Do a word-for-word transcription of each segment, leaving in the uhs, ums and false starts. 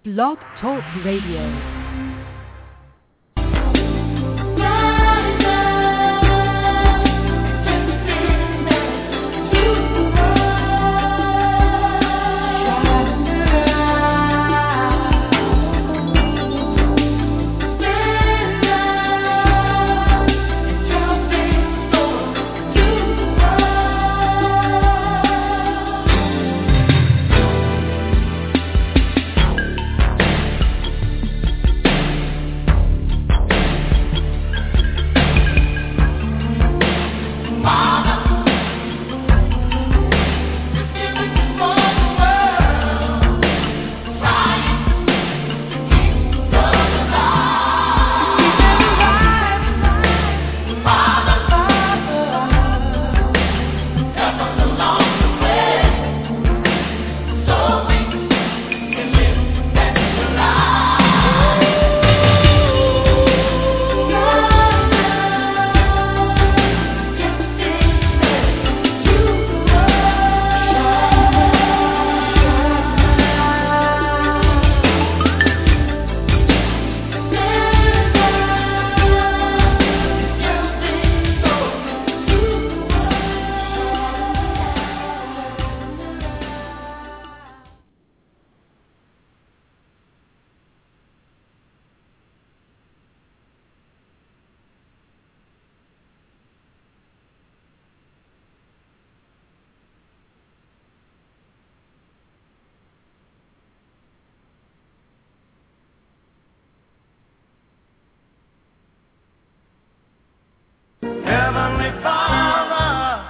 Blog Talk Radio. Heavenly Father,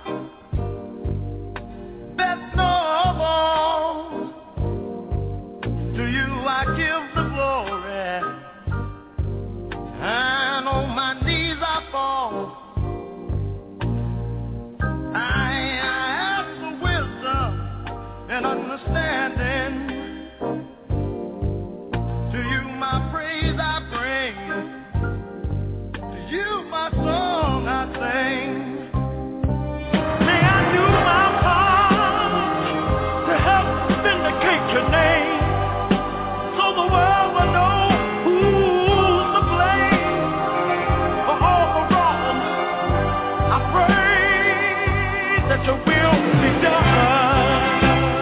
best of all, to you I give the glory, and on my knees I fall. I ask for wisdom and understanding. To you my praise I bring. To you my song I sing. May I do my part to help vindicate your name, so the world will know who's to blame for all the wrong. I pray that your will be done,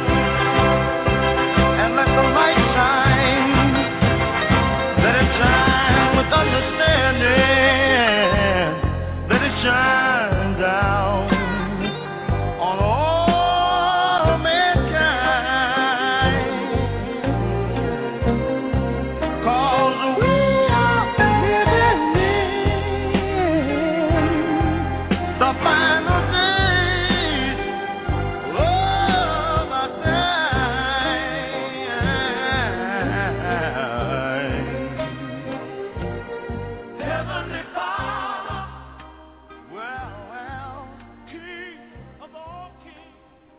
and let the light shine, let it shine with understanding, let it shine down on all mankind, 'cause we are living in the final days of our time. Heavenly Father, well, well, King of all kings.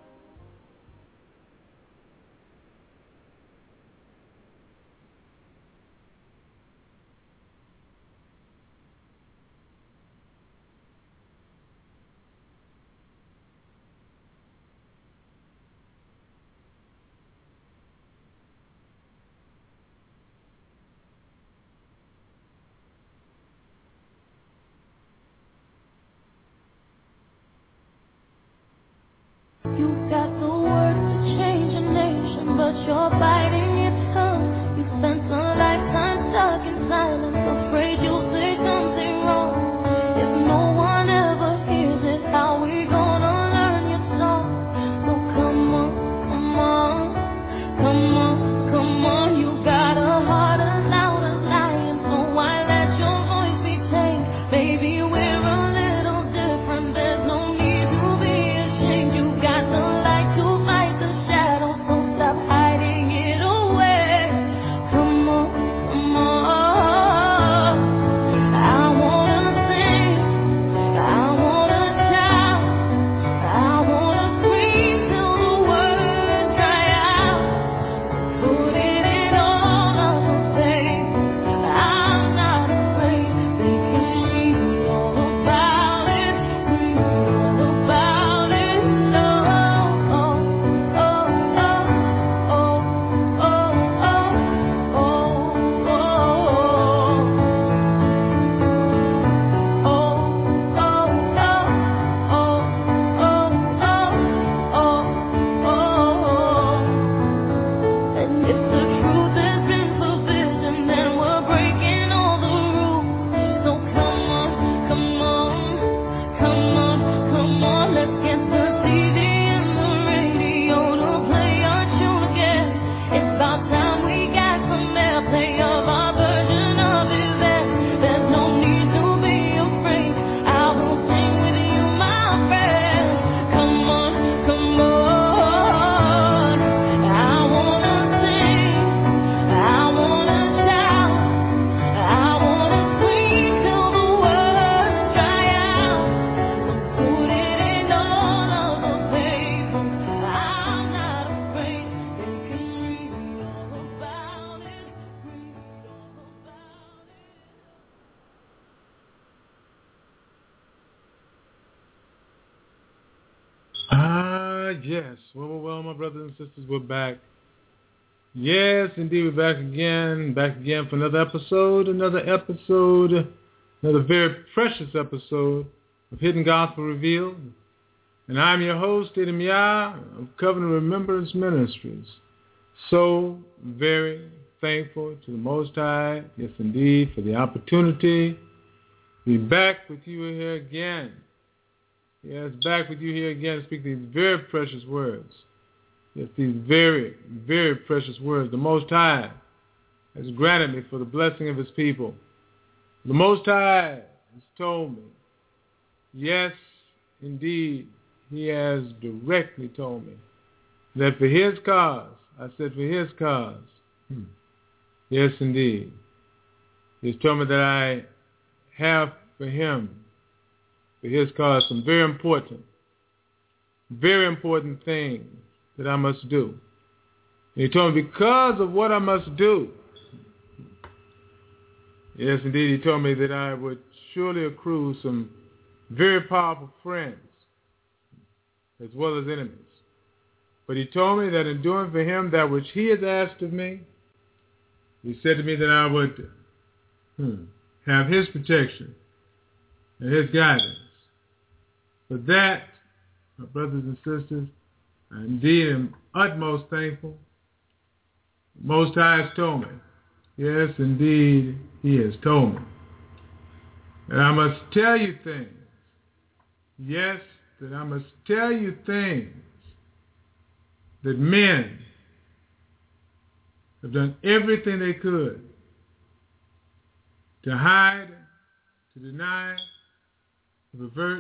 You got the words to change a nation, but you're biting your tongue. You spent a lifetime stuck in silence, afraid you'll say something wrong. If no one ever hears it, how we gonna learn your song? So come on, come on, come on, come on. You got a heart as loud as lion, so why let your voice be tamed? Baby, we're a little different, there's no need to be ashamed. You got the light to fight the shadow, so stop hiding it away. Ah, yes. Well, well, well, my brothers and sisters, we're back. Yes, indeed, we're back again. Back again for another episode, another episode, another very precious episode of Hidden Gospel Revealed. And I'm your host, Edom Yah of Covenant Remembrance Ministries. So very thankful to the Most High, yes, indeed, for the opportunity to be back with you here again. Yes, back with you here again to speak these very precious words. Yes, these very, very precious words. The Most High has granted me for the blessing of His people. The Most High has told me, yes, indeed, He has directly told me that for His cause, I said for His cause, hmm, yes, indeed, He's told me that I have for Him, for His cause, some very important, very important things that I must do. And He told me because of what I must do, yes, indeed, He told me that I would surely accrue some very powerful friends as well as enemies. But He told me that in doing for Him that which He has asked of me, He said to me that I would hmm, have His protection and His guidance. For that, my brothers and sisters, I indeed am utmost thankful. The Most High has told me, yes, indeed, He has told me, that I must tell you things. Yes, that I must tell you things that men have done everything they could to hide, to deny, to pervert,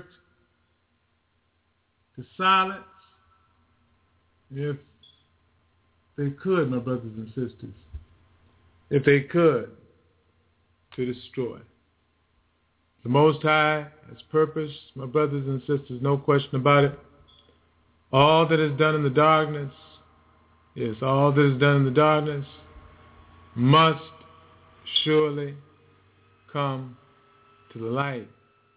to silence, if they could, my brothers and sisters, if they could, to destroy. The Most High has purpose, my brothers and sisters, no question about it. All that is done in the darkness, yes, all that is done in the darkness must surely come to the light.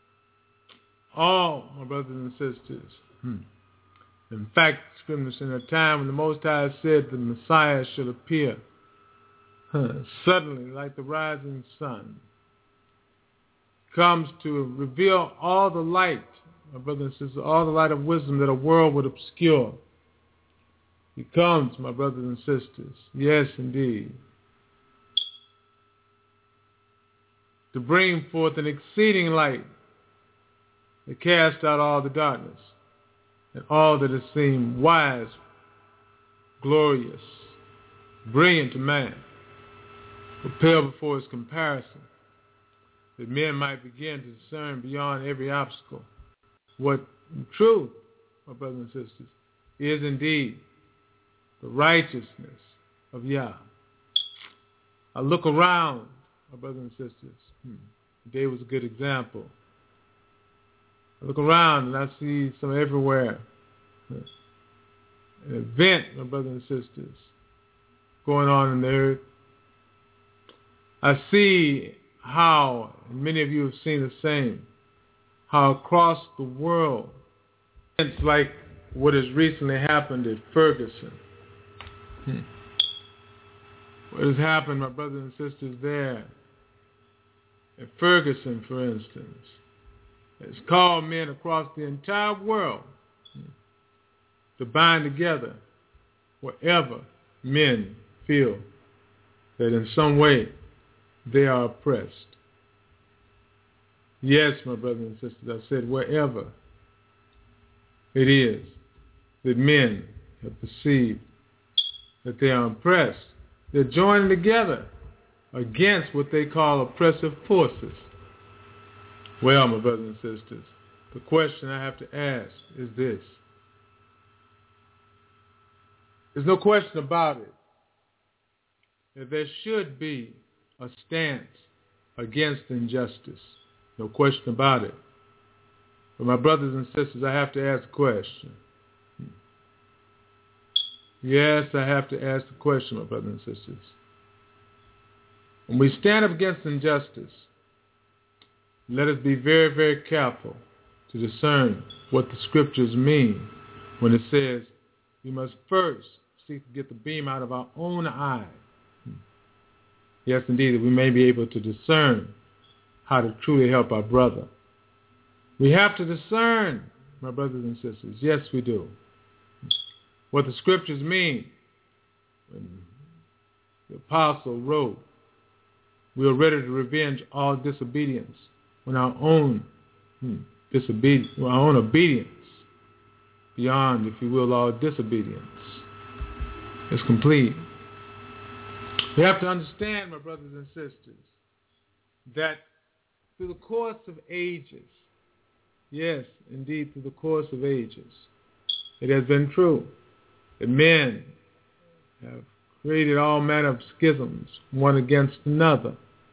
All, my brothers and sisters. Hmm. In fact, scriptures in a time when the Most High said the Messiah shall appear huh, suddenly like the rising sun, comes to reveal all the light, my brothers and sisters, all the light of wisdom that a world would obscure. He comes, my brothers and sisters, yes, indeed, to bring forth an exceeding light that casts out all the darkness and all that is seemed wise, glorious, brilliant to man, will pale before his comparison, that men might begin to discern beyond every obstacle what in truth, my brothers and sisters, is indeed the righteousness of Yah. I look around, my brothers and sisters. Hmm. Today was a good example. I look around and I see some everywhere. An event, my brothers and sisters, going on in the earth. I see how, and many of you have seen the same, how across the world, it's like what has recently happened at Ferguson. Hmm. What has happened, my brothers and sisters, there at Ferguson, for instance, has called men across the entire world to bind together wherever men feel that in some way they are oppressed. Yes, my brothers and sisters, I said wherever it is that men have perceived that they are oppressed, they're joining together against what they call oppressive forces. Well, my brothers and sisters, the question I have to ask is this. There's no question about it that there should be a stance against injustice. No question about it. But my brothers and sisters, I have to ask a question. Yes, I have to ask the question, my brothers and sisters. When we stand up against injustice, let us be very, very careful to discern what the scriptures mean when it says we must first seek to get the beam out of our own eye. Yes, indeed, that we may be able to discern how to truly help our brother. We have to discern, my brothers and sisters. Yes, we do. What the scriptures mean. When the apostle wrote, we are ready to revenge all disobedience when our own hmm, disobedience, our own obedience, beyond, if you will, all disobedience, is complete. We have to understand, my brothers and sisters, that through the course of ages, yes, indeed, through the course of ages, it has been true that men have created all manner of schisms, one against another,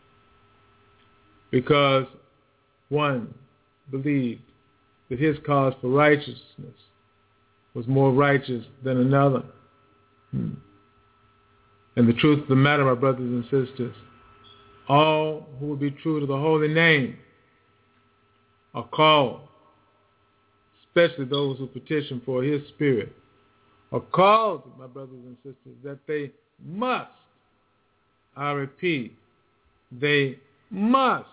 because one believed that his cause for righteousness was more righteous than another. Hmm. And the truth of the matter, my brothers and sisters, all who will be true to the holy name are called, especially those who petition for his spirit, are called, my brothers and sisters, that they must, I repeat, they must,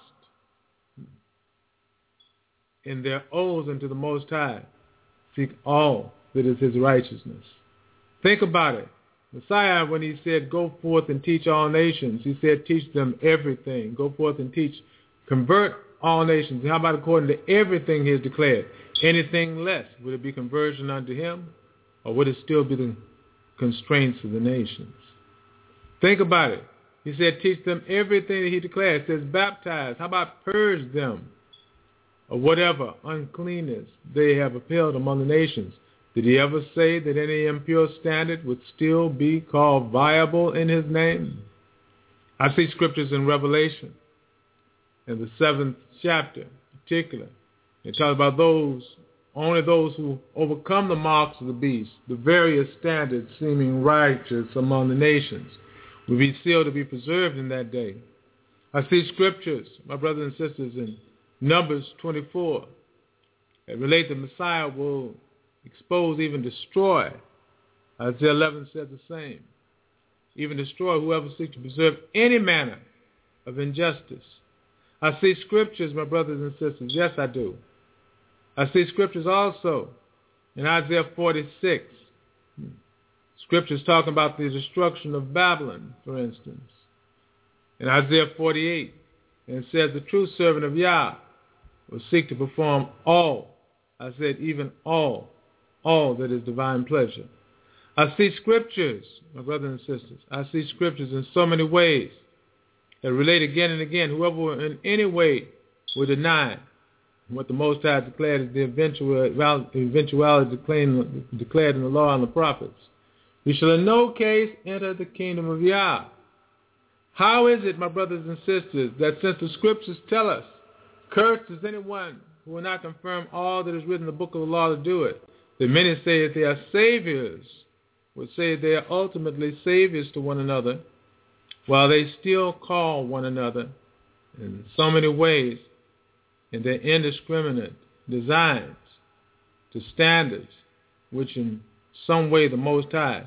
in their oaths unto the Most High, seek all that is his righteousness. Think about it. Messiah, when he said, go forth and teach all nations, he said, teach them everything. Go forth and teach. Convert all nations. How about according to everything he has declared? Anything less, would it be conversion unto him? Or would it still be the constraints of the nations? Think about it. He said, teach them everything that he declared. It says, baptize. How about purge them of whatever uncleanness they have upheld among the nations? Did he ever say that any impure standard would still be called viable in his name? I see scriptures in Revelation, in the seventh chapter in particular. It talks about those, only those who overcome the marks of the beast, the various standards seeming righteous among the nations, will be sealed to be preserved in that day. I see scriptures, my brothers and sisters, in Numbers twenty-four, that relate the Messiah will expose, even destroy. Isaiah eleven said the same. Even destroy whoever seeks to preserve any manner of injustice. I see scriptures, my brothers and sisters. Yes, I do. I see scriptures also in Isaiah forty-six. Scriptures talking about the destruction of Babylon, for instance. In Isaiah forty-eight, and it says the true servant of Yah will seek to perform all, I said even all, all that is divine pleasure. I see scriptures, my brothers and sisters, I see scriptures in so many ways that relate again and again. Whoever in any way would deny what the Most High declared is the eventual, eventuality declared, declared in the law and the prophets, we shall in no case enter the kingdom of Yah. How is it, my brothers and sisters, that since the scriptures tell us, cursed is anyone who will not confirm all that is written in the book of the law to do it, that many say that they are saviors, would say they are ultimately saviors to one another, while they still call one another in so many ways in their indiscriminate designs to standards which in some way the Most High,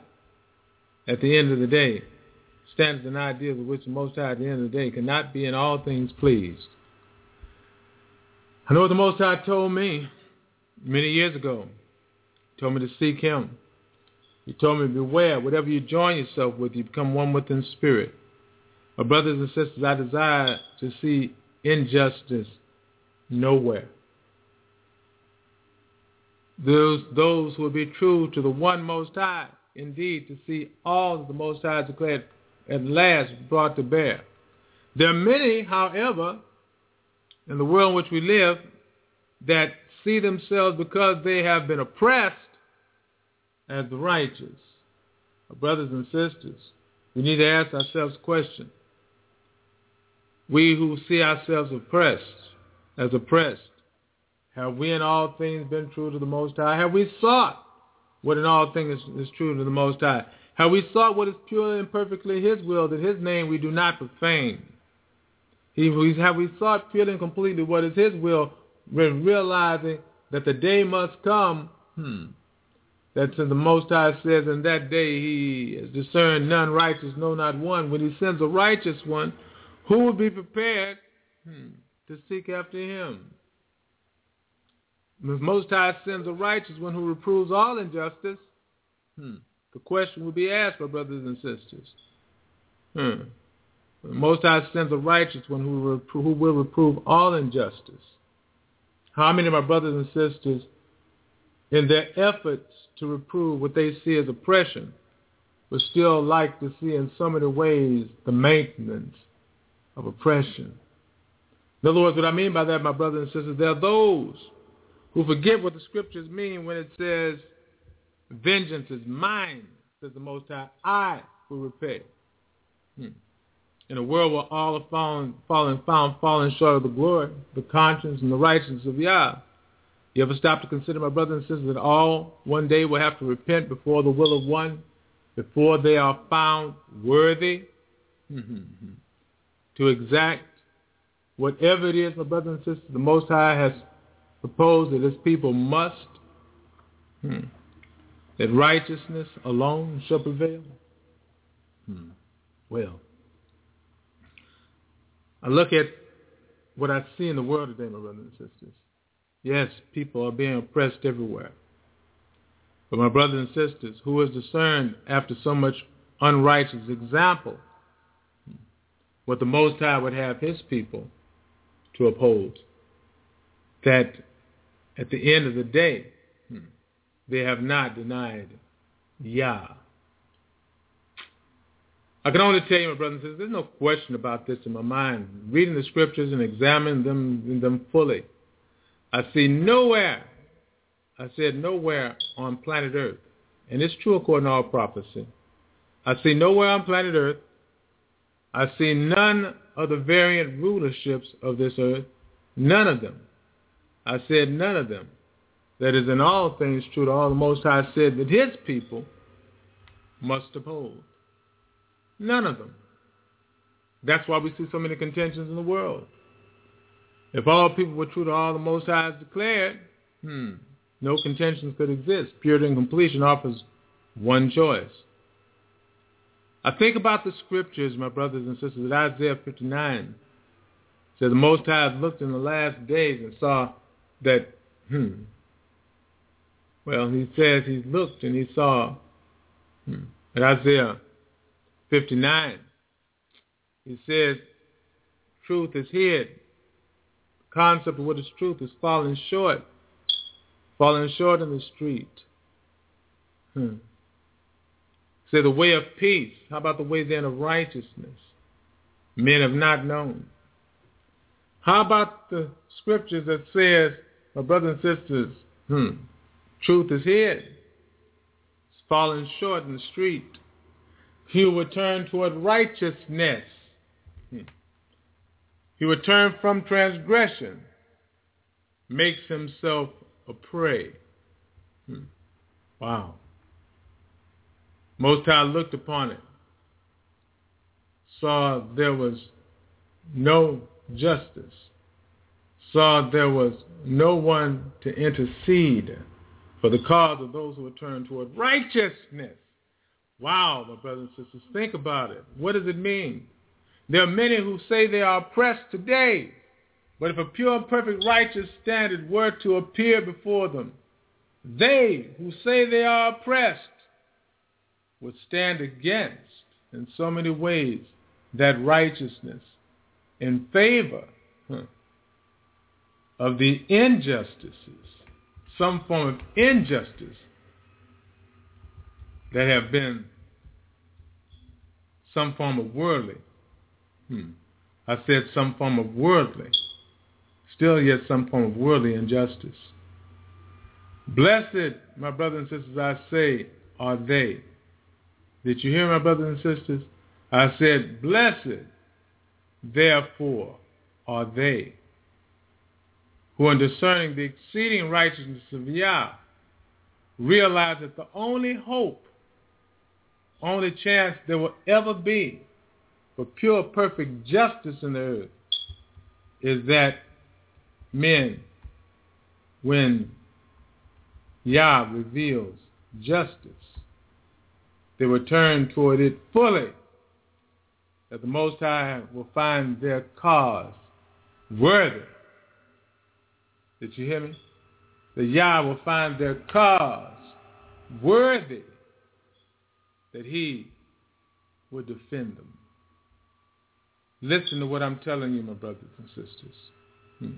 at the end of the day, standards and ideas of which the Most High at the end of the day cannot be in all things pleased. I know what the Most High told me many years ago. He told me to seek him. He told me, beware, whatever you join yourself with, you become one with in spirit. My brothers and sisters, I desire to see injustice nowhere. Those, those who will be true to the one Most High, indeed, to see all that the Most High has declared at last brought to bear. There are many, however, in the world in which we live, that see themselves, because they have been oppressed, as the righteous. Our brothers and sisters, we need to ask ourselves a question. We who see ourselves oppressed, as oppressed, have we in all things been true to the Most High? Have we sought what in all things is, is true to the Most High? Have we sought what is purely and perfectly his will, that his name we do not profane? Have we sought purely and completely what is his will, realizing that the day must come hmm, that the Most High says in that day he has discerned none righteous, no, not one. When he sends a righteous one, who will be prepared hmm, to seek after him? The Most High sends a righteous one who reproves all injustice. Hmm. The question will be asked, my brothers and sisters. Hmm. The Most High sends a righteous one who will, repro- who will reprove all injustice. How many of my brothers and sisters, in their efforts to reprove what they see as oppression, would still like to see in so many ways the maintenance of oppression? In other words, what I mean by that, my brothers and sisters, there are those who forget what the scriptures mean when it says, vengeance is mine, says the Most High, I will repay. Hmm. In a world where all are fallen, fallen, found falling short of the glory, the conscience, and the righteousness of Yah, you ever stop to consider, my brothers and sisters, that all one day will have to repent before the will of one, before they are found worthy mm-hmm. to exact whatever it is, my brothers and sisters, the Most High has proposed that his people must, hmm, that righteousness alone shall prevail? Hmm. Well, I look at what I see in the world today, my brothers and sisters. Yes, people are being oppressed everywhere. But my brothers and sisters, who has discerned after so much unrighteous example what the Most High would have his people to uphold? That at the end of the day, they have not denied Yah. I can only tell you, my brothers and sisters, there's no question about this in my mind. Reading the scriptures and examining them, them fully, I see nowhere, I said nowhere on planet Earth, and it's true according to all prophecy, I see nowhere on planet Earth, I see none of the variant rulerships of this earth, none of them, I said none of them, that is in all things true to all the Most High said that his people must uphold. None of them. That's why we see so many contentions in the world. If all people were true to all the Most High has declared, hmm, no contentions could exist. Purity and completion offers one choice. I think about the scriptures, my brothers and sisters, that Isaiah fifty-nine said the Most High looked in the last days and saw that, hmm, well, he says he looked and he saw hmm, at Isaiah fifty-nine, he says truth is hid. The concept of what is truth is falling short, falling short in the street. Hmm. Say the way of peace. How about the way then of righteousness? Men have not known. How about the scriptures that says, my brothers and sisters, hmm, truth is hid. It's falling short in the street. He will turn toward righteousness. Hmm. He will turn from transgression, makes himself a prey. Hmm. Wow. Most High looked upon it, saw there was no justice, saw there was no one to intercede for the cause of those who would turn toward righteousness. Wow, my brothers and sisters, think about it. What does it mean? There are many who say they are oppressed today, but if a pure and perfect righteous standard were to appear before them, they who say they are oppressed would stand against, in so many ways, that righteousness in favor huh, of the injustices, some form of injustice that have been some form of worldly. Hmm. I said some form of worldly. Still yet some form of worldly injustice. Blessed, my brothers and sisters, I say, are they. Did you hear, my brothers and sisters? I said, blessed, therefore, are they who, in discerning the exceeding righteousness of Yah, realize that the only hope, only chance there will ever be for pure, perfect justice in the earth is that men, when Yah reveals justice, they will turn toward it fully, that the Most High will find their cause worthy. Did you hear me? The Yah will find their cause worthy, that he would defend them. Listen to what I'm telling you, my brothers and sisters. Hmm.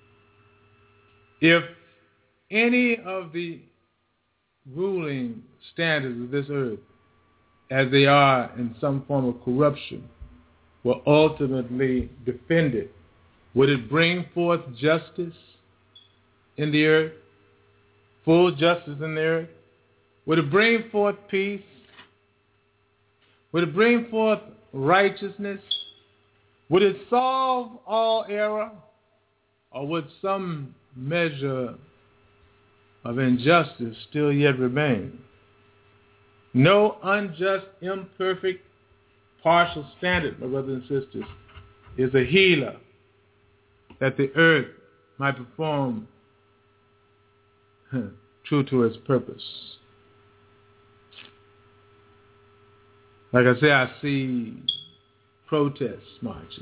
If any of the ruling standards of this earth, as they are in some form of corruption, were ultimately defended, would it bring forth justice in the earth? Full justice in the earth? Would it bring forth peace? Would it bring forth righteousness? Would it solve all error? Or would some measure of injustice still yet remain? No unjust, imperfect, partial standard, my brothers and sisters, is a healer that the earth might perform huh, true to its purpose. Like I say, I see protest marches.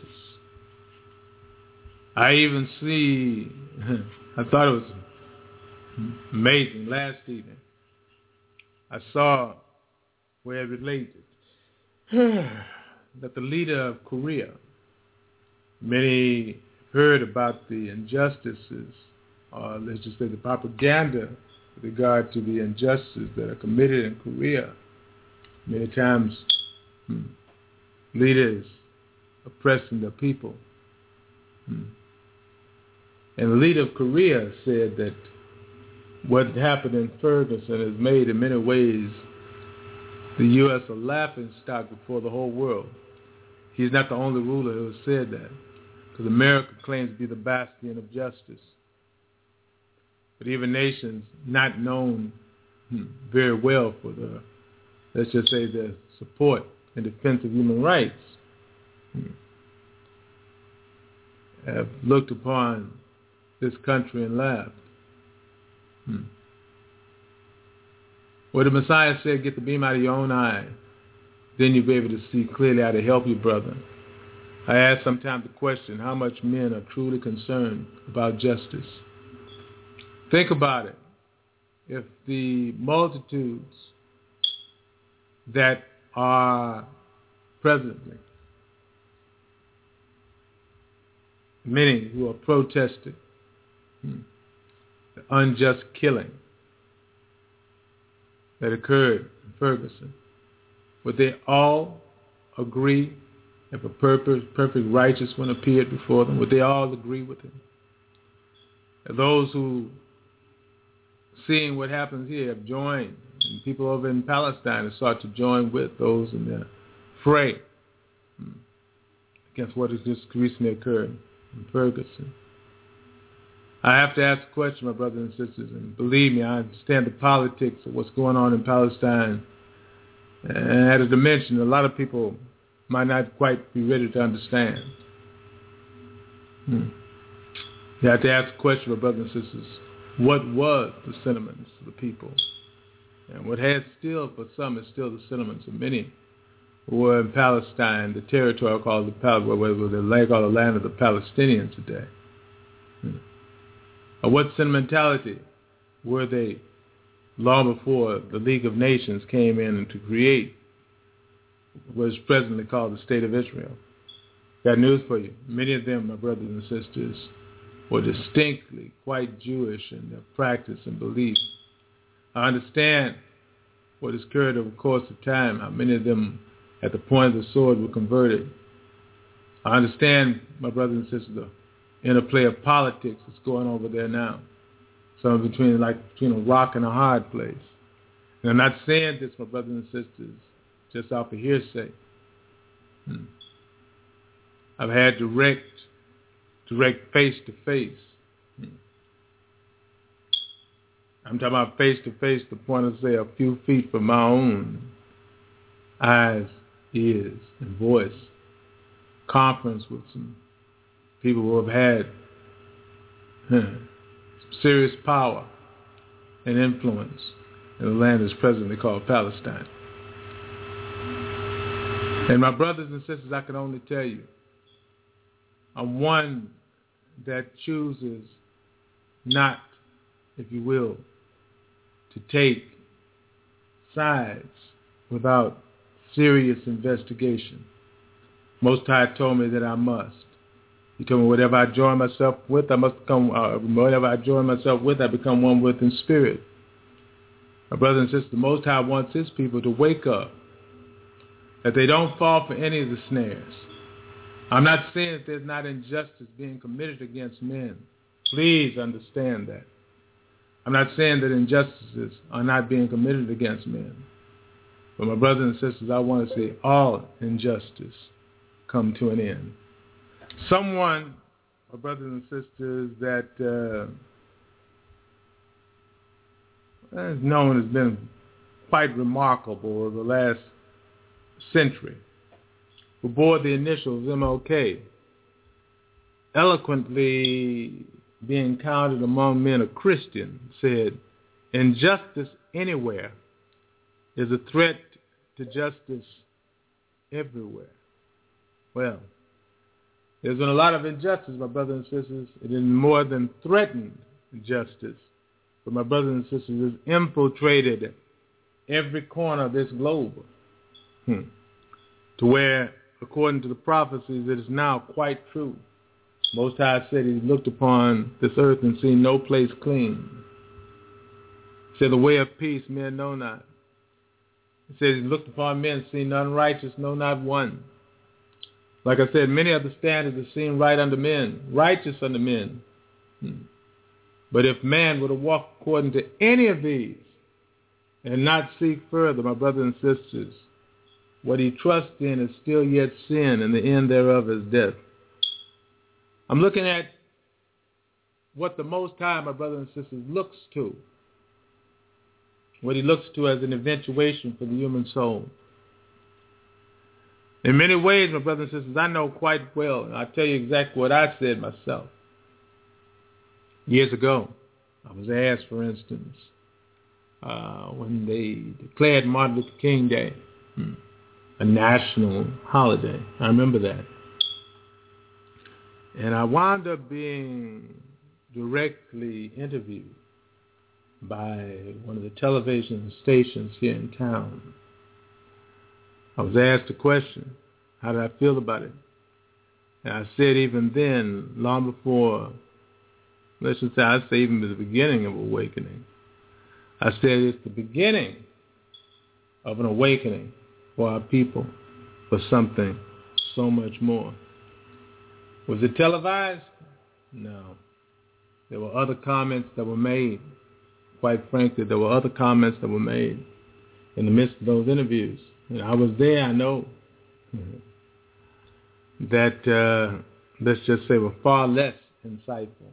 I even see, I thought it was amazing last evening. I saw where it related that the leader of Korea, many heard about the injustices, or let's just say the propaganda with regard to the injustices that are committed in Korea. Many times, hmm, leaders oppressing their people. Hmm. And the leader of Korea said that what happened in Ferguson has made, in many ways, the U S a laughingstock before the whole world. He's not the only ruler who has said that, because America claims to be the bastion of justice. But even nations not known hmm, very well for the, let's just say, their support and defense of human rights, hmm, have looked upon this country and laughed. Hmm. Well, the Messiah said, get the beam out of your own eye. Then you'll be able to see clearly how to help your brother. I ask sometimes the question, how much men are truly concerned about justice? Think about it. If the multitudes that are presently, many who are protesting hmm, the unjust killing that occurred in Ferguson, would they all agree if a perfect, perfect righteous one appeared before them? Would they all agree with him? And those who, seeing what happens here, have joined, and people over in Palestine have sought to join with those in the fray against what has just recently occurred in Ferguson. I have to ask a question, my brothers and sisters, and believe me, I understand the politics of what's going on in Palestine. And at a dimension, a lot of people might not quite be ready to understand. Hmm. You have to ask a question, my brothers and sisters, what was the sentiments of the people? And what has still, for some, is still the sentiments of many who were in Palestine, the territory called the Palestine, where they lay called the land of the Palestinians today. Hmm. Or what sentimentality were they long before the League of Nations came in to create what is presently called the State of Israel? Got news for you. Many of them, my brothers and sisters, were distinctly quite Jewish in their practice and belief. I understand what has occurred over the course of time, how many of them at the point of the sword were converted. I understand, my brothers and sisters, the interplay of politics that's going over there now. Some between like between a rock and a hard place. And I'm not saying this, my brothers and sisters, just off of hearsay. Hmm. I've had direct, direct face-to-face. Hmm. I'm talking about face-to-face, the point of, say, a few feet from my own eyes, ears, and voice. Conference with some people who have had huh, serious power and influence in the land that's presently called Palestine. And my brothers and sisters, I can only tell you, I'm one that chooses not, if you will, to take sides without serious investigation. Most High told me that I must. He told me whatever I join myself with, I must become, uh, whatever I join myself with, I become one with in spirit. My brothers and sisters, the Most High wants his people to wake up, that they don't fall for any of the snares. I'm not saying that there's not injustice being committed against men. Please understand that. I'm not saying that injustices are not being committed against men. But my brothers and sisters, I want to see all injustice come to an end. Someone, my brothers and sisters, that uh, is known has been quite remarkable over the last century, who bore the initials M L K, eloquently being counted among men a Christian, said, injustice anywhere is a threat to justice everywhere. Well, there's been a lot of injustice, my brothers and sisters. It is more than threatened justice. But my brothers and sisters, has infiltrated every corner of this globe. Hmm. To where, according to the prophecies, it is now quite true. Most High said he looked upon this earth and seen no place clean. He said, the way of peace men know not. He said he looked upon men and seen none righteous, no, not one. Like I said, many of the standards are seen right under men, righteous under men. Hmm. But if man were to walk according to any of these and not seek further, my brothers and sisters, what he trusts in is still yet sin, and the end thereof is death. I'm looking at what the Most High, my brothers and sisters, looks to. What he looks to as an eventuation for the human soul. In many ways, my brothers and sisters, I know quite well, and I'll tell you exactly what I said myself. Years ago, I was asked, for instance, uh, when they declared Martin Luther King Day hmm, a national holiday. I remember that. And I wound up being directly interviewed by one of the television stations here in town. I was asked a question, how did I feel about it? And I said even then, long before, let's just say, I say even the beginning of awakening, I said it's the beginning of an awakening for our people for something so much more. Was it televised? No. There were other comments that were made. Quite frankly, there were other comments that were made in the midst of those interviews. And I was there, I know, that, uh, let's just say, were far less insightful.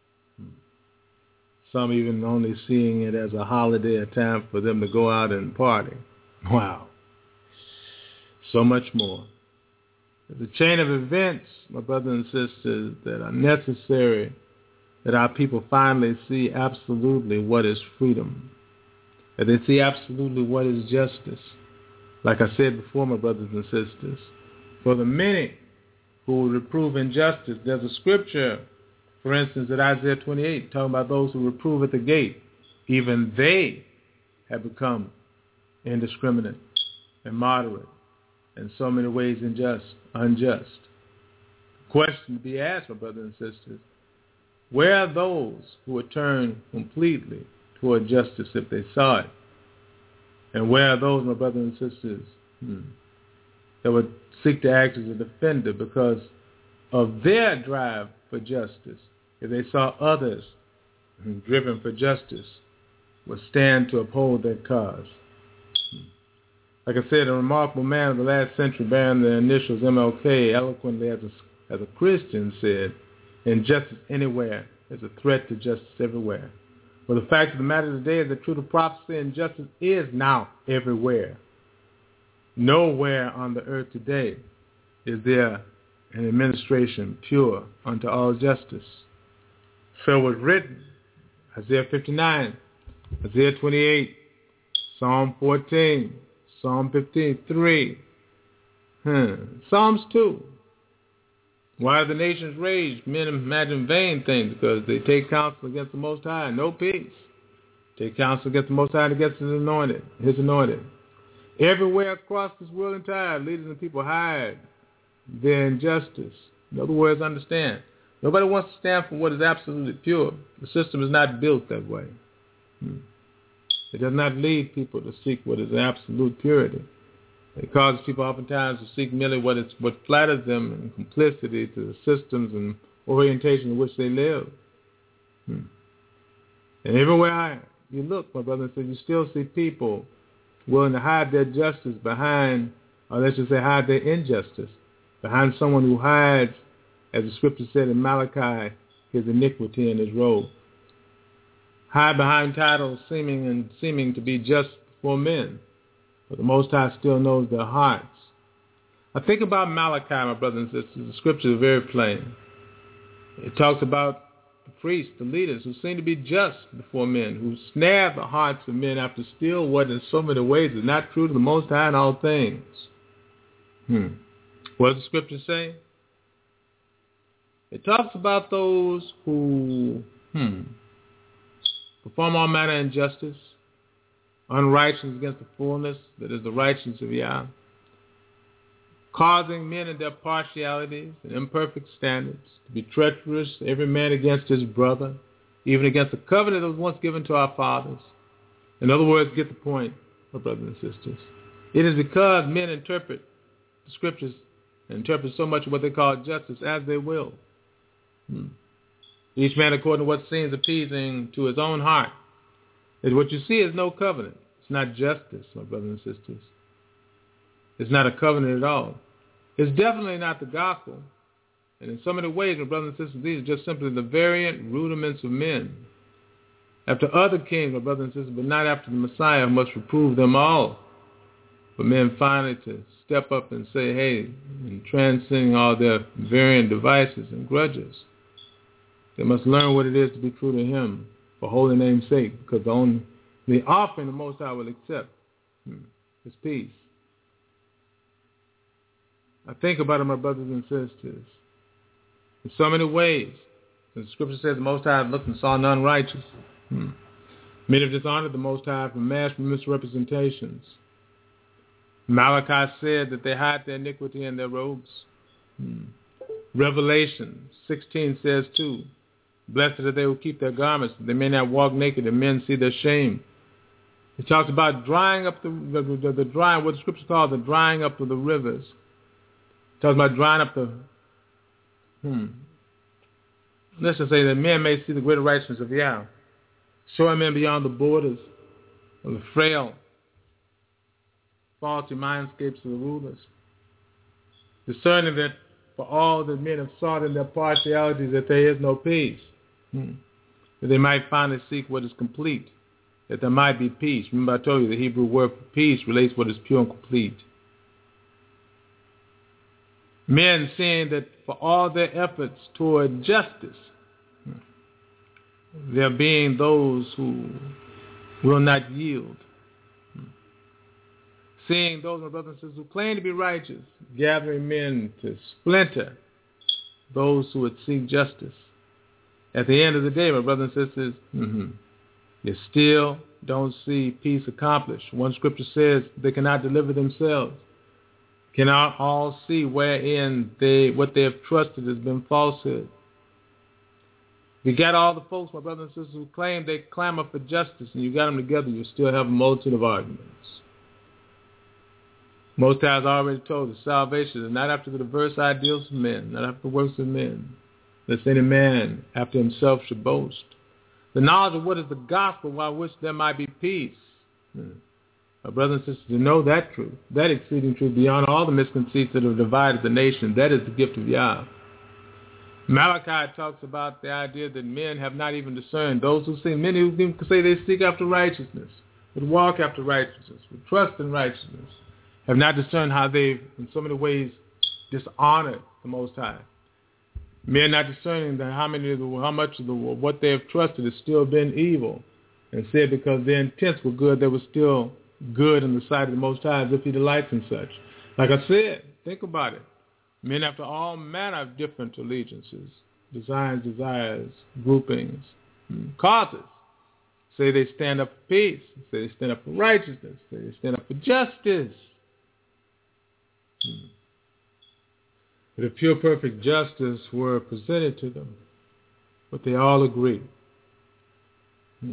Some even only seeing it as a holiday, a time for them to go out and party. Wow. So much more. There's a chain of events, my brothers and sisters, that are necessary that our people finally see absolutely what is freedom, that they see absolutely what is justice. Like I said before, my brothers and sisters, for the many who will reprove injustice, there's a scripture, for instance, at Isaiah twenty-eight, talking about those who reprove at the gate. Even they have become indiscriminate and moderate, in so many ways unjust. unjust. Question to be asked, my brothers and sisters, where are those who would turn completely toward justice if they saw it? And where are those, my brothers and sisters, hmm, that would seek to act as a defender because of their drive for justice? If they saw others hmm, driven for justice, would stand to uphold their cause. Like I said, a remarkable man of the last century bearing the initials M L K eloquently as a, as a Christian said, injustice anywhere is a threat to justice everywhere. Well, the fact of the matter today is that true to prophecy, injustice is now everywhere. Nowhere on the earth today is there an administration pure unto all justice. So it was written, Isaiah fifty-nine, Isaiah twenty-eight, Psalm fourteen, Psalm fifteen, three, hmm. Psalms two. Why do the nations rage? Men imagine vain things because they take counsel against the Most High. No peace. Take counsel against the Most High and against His anointed. His anointed. Everywhere across this world and tide, leaders and people hide their injustice. In other words, understand. Nobody wants to stand for what is absolutely pure. The system is not built that way. Hmm. It does not lead people to seek what is absolute purity. It causes people oftentimes to seek merely what is what flatters them in complicity to the systems and orientation in which they live. Hmm. And everywhere I, you look, my brother and sister, you still see people willing to hide their justice behind, or let's just say hide their injustice, behind someone who hides, as the scripture said in Malachi, his iniquity in his robe. Hide behind titles seeming and seeming to be just for men, but the Most High still knows their hearts. I think about Malachi, my brothers and sisters. The scripture is very plain. It talks about the priests, the leaders, who seem to be just before men, who snare the hearts of men after still what in so many ways is not true to the Most High in all things. Hmm. What does the scripture say? It talks about those who hmm, perform all manner of injustice, unrighteousness against the fullness, that is the righteousness of Yah, causing men in their partialities and imperfect standards to be treacherous, every man against his brother, even against the covenant that was once given to our fathers. In other words, get the point, my brothers and sisters. It is because men interpret the scriptures and interpret so much of what they call justice as they will. Hmm. Each man according to what seems appeasing to his own heart. Is what you see is no covenant. It's not justice, my brothers and sisters. It's not a covenant at all. It's definitely not the gospel. And in so many ways, my brothers and sisters, these are just simply the variant rudiments of men. After other kings, my brothers and sisters, but not after the Messiah, who must reprove them all. For men finally to step up and say, hey, and transcending all their variant devices and grudges, they must learn what it is to be true to Him for holy name's sake, because the only the offering the Most High will accept hmm, is peace. I think about it, my brothers and sisters, in so many ways. The scripture says the Most High looked and saw none righteous. Hmm. Many have dishonored the Most High from mass misrepresentations. Malachi said that they hide their iniquity in their robes. Hmm. Revelation sixteen says too, blessed are they who keep their garments, that they may not walk naked and men see their shame. It talks about drying up the, the, the, the drying, what the scripture calls the drying up of the rivers. It talks about drying up the, hmm, let's just say that men may see the greater righteousness of Yah, showing men beyond the borders of the frail, faulty mindscapes of the rulers, discerning that for all that men have sought in their partialities, that there is no peace. Hmm. That they might finally seek what is complete, that there might be peace. Remember I told you the Hebrew word for peace relates what is pure and complete. Men seeing that for all their efforts toward justice, there being those who will not yield. Seeing those, my brothers and sisters, who claim to be righteous, gathering men to splinter those who would seek justice. At the end of the day, my brothers and sisters, mm-hmm, they still don't see peace accomplished. One scripture says they cannot deliver themselves, cannot all see wherein they what they have trusted has been falsehood. You got all the folks, my brothers and sisters, who claim they clamor for justice, and you got them together, you still have a multitude of arguments. Most times I already told us, salvation is not after the diverse ideals of men, not after the works of men, lest any man after himself should boast. The knowledge of what is the gospel, by which there might be peace. Hmm. My brothers and sisters, to know that truth, that exceeding truth beyond all the misconceits that have divided the nation, that is the gift of Yah. Malachi talks about the idea that men have not even discerned. Those who see, many who say they seek after righteousness, would walk after righteousness, would trust in righteousness, have not discerned how they've, in so many ways, dishonored the Most High. Men not discerning that how many of the, how much of the what they have trusted has still been evil, and said because their intents were good, they were still good in the sight of the Most High as if he delights in such. Like I said, think about it. Men after all manner of different allegiances, designs, desires, groupings, causes. Say they stand up for peace. Say they stand up for righteousness. Say they stand up for justice. Hmm. But if pure, perfect justice were presented to them, would they all agree? Hmm.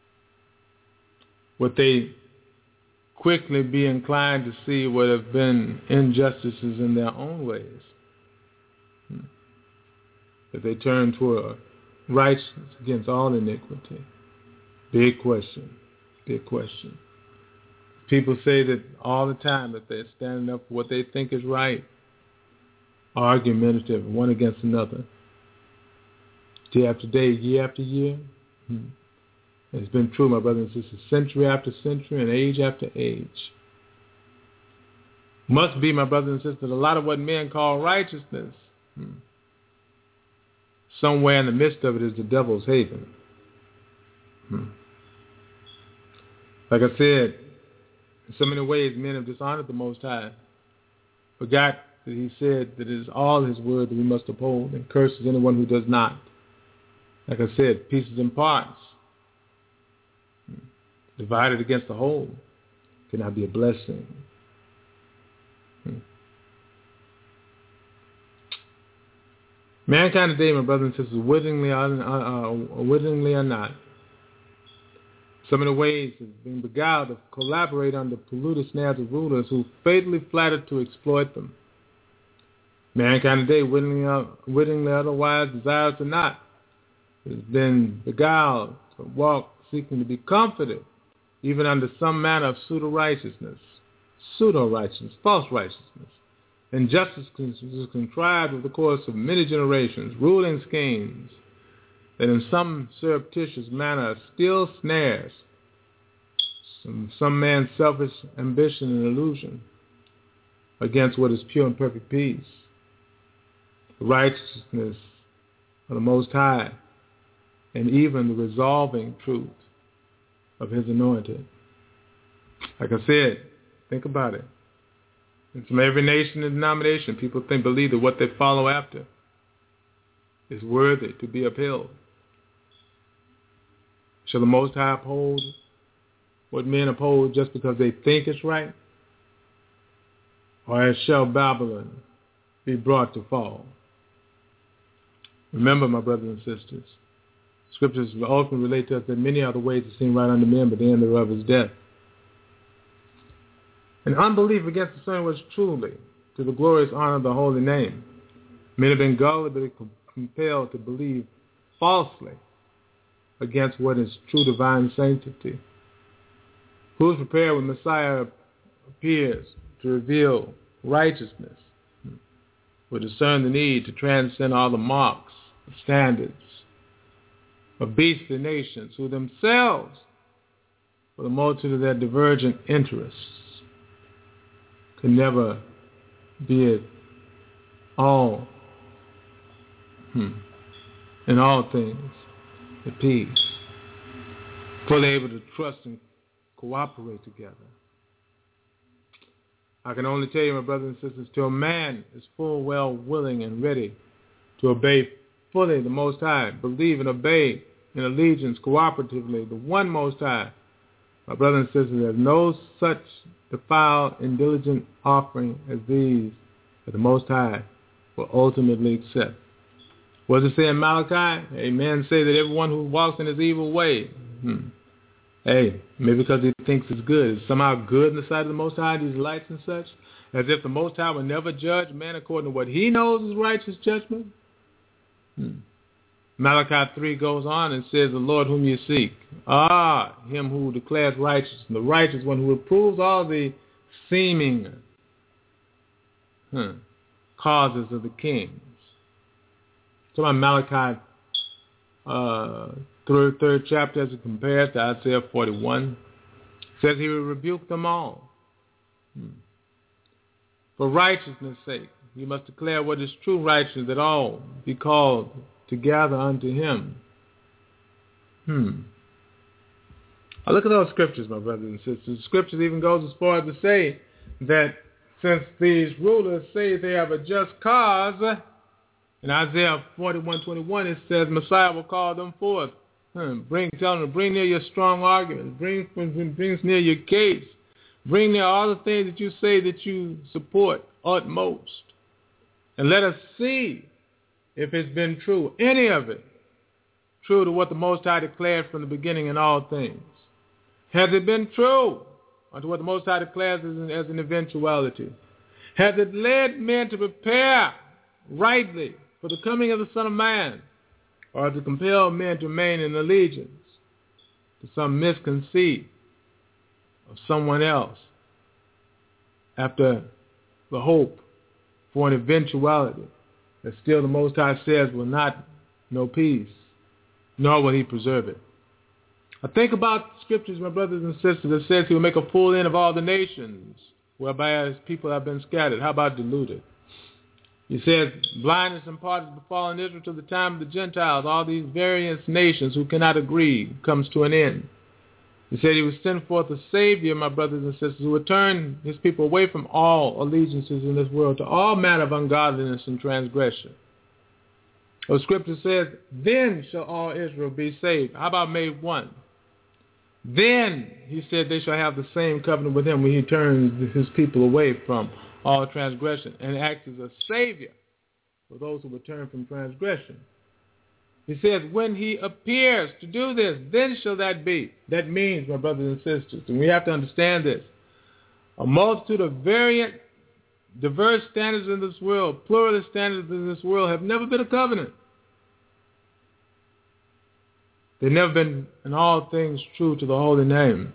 Would they quickly be inclined to see what have been injustices in their own ways? Hmm. If they turn toward righteousness against all iniquity? Big question. Big question. People say that all the time that they're standing up for what they think is right, argumentative, one against another. Day after day, year after year. Hmm. It's been true, my brothers and sisters, century after century and age after age. Must be, my brothers and sisters, a lot of what men call righteousness. Hmm. Somewhere in the midst of it is the devil's haven. Hmm. Like I said, in so many ways, men have dishonored the Most High. Forgot that he said that it is all his word that we must uphold, and curses anyone who does not. Like I said, pieces and parts, divided against the whole, cannot be a blessing. Hmm. Mankind today, my brothers and sisters, wittingly or, uh, uh, wittingly or not, some of the ways has been beguiled to collaborate under polluted snares of rulers who fatally flattered to exploit them. Mankind today, wittingly, uh, wittingly otherwise, desires or not, has been beguiled to walk seeking to be comforted, even under some manner of pseudo-righteousness, pseudo-righteousness, false righteousness. Injustice is contrived over the course of many generations, ruling schemes that in some surreptitious manner still snares some, some man's selfish ambition and illusion against what is pure and perfect peace, the righteousness of the Most High, and even the resolving truth of his anointed. Like I said, think about it. And from every nation and denomination, people think, believe that what they follow after is worthy to be upheld. Shall the Most High uphold what men uphold just because they think it's right? Or shall Babylon be brought to fall? Remember, my brothers and sisters, scriptures often relate to us that many are the ways that seem right unto men, but the end thereof is death. And unbelief against discerning what's truly to the glorious honor of the holy name. Men have been gullibly compelled to believe falsely against what is true divine sanctity. Who is prepared when Messiah appears to reveal righteousness, will discern the need to transcend all the marks, the standards of beastly nations who themselves, for the multitude of their divergent interests, can never be it all, hmm, in all things, at peace, fully able to trust and cooperate together. I can only tell you, my brothers and sisters, till man is full well willing and ready to obey fully the Most High, believe and obey in allegiance cooperatively the one Most High, my brothers and sisters, there's no such defiled and diligent offering as these that the Most High will ultimately accept. What does it say in Malachi? Amen. Say that everyone who walks in his evil way, hmm, hey, maybe because he thinks it's good, is somehow good in the sight of the Most High, these lights and such, as if the Most High will never judge man according to what he knows is righteous judgment. Hmm. Malachi three goes on and says, the Lord whom you seek, ah, him who declares righteous, the righteous one who reproves all the seeming huh, causes of the kings. So about Malachi uh, third, third chapter as it compares to Isaiah forty-one, says he will rebuke them all. Hmm. For righteousness' sake, you must declare what is true righteousness, that all be called to gather unto him. Hmm. Now look at those scriptures, my brothers and sisters. The scriptures even goes as far as to say that since these rulers say they have a just cause, in Isaiah forty-one twenty-one it says Messiah will call them forth. Hmm. Bring, tell them to bring near your strong arguments. Bring, bring, bring near your case. Bring near all the things that you say that you support utmost. And let us see if it's been true, any of it, true to what the Most High declared from the beginning in all things. Has it been true unto what the Most High declares as an, as an eventuality? Has it led men to prepare rightly for the coming of the Son of Man, or to compel men to remain in allegiance to some misconceit of someone else after the hope for an eventuality that still the Most High says will not know peace, nor will he preserve it? I think about scriptures, my brothers and sisters, that says he will make a full end of all the nations, whereby his people have been scattered. How about deluded? He says, blindness and part has befallen Israel to the time of the Gentiles. All these various nations who cannot agree comes to an end. He said he would send forth a Savior, my brothers and sisters, who would turn his people away from all allegiances in this world to all manner of ungodliness and transgression. The scripture says, then shall all Israel be saved. How about made one? Then, he said, they shall have the same covenant with him when he turns his people away from all transgression and acts as a Savior for those who return from transgression. He says, when he appears to do this, then shall that be. That means, my brothers and sisters, and we have to understand this, a multitude of variant, diverse standards in this world, pluralist standards in this world have never been a covenant. They've never been in all things true to the holy name.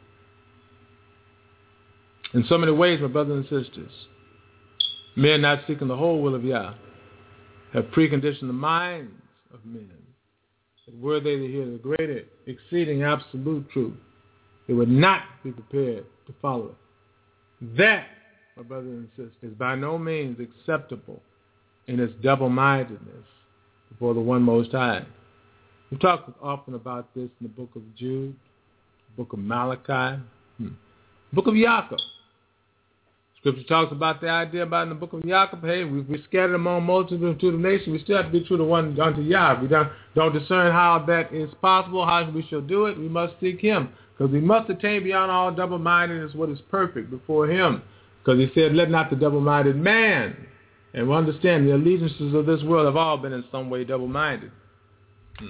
In so many ways, my brothers and sisters, men not seeking the whole will of Yah have preconditioned the minds of men that were they to hear the greater, exceeding absolute truth, they would not be prepared to follow it. That, my brothers and sisters, is by no means acceptable in its double-mindedness before the One Most High. We talk often about this in the book of Jude, the book of Malachi, hmm. the book of Yaakov. Scripture talks about the idea about in the book of Yaakov, hey, we, we scattered among multitudes of nations. We still have to be true to one unto Yah. We don't, don't discern how that is possible, how we shall do it. We must seek him, because we must attain beyond all double-mindedness what is perfect before him. Because he said, let not the double-minded man. And we understand the allegiances of this world have all been in some way double-minded. Hmm.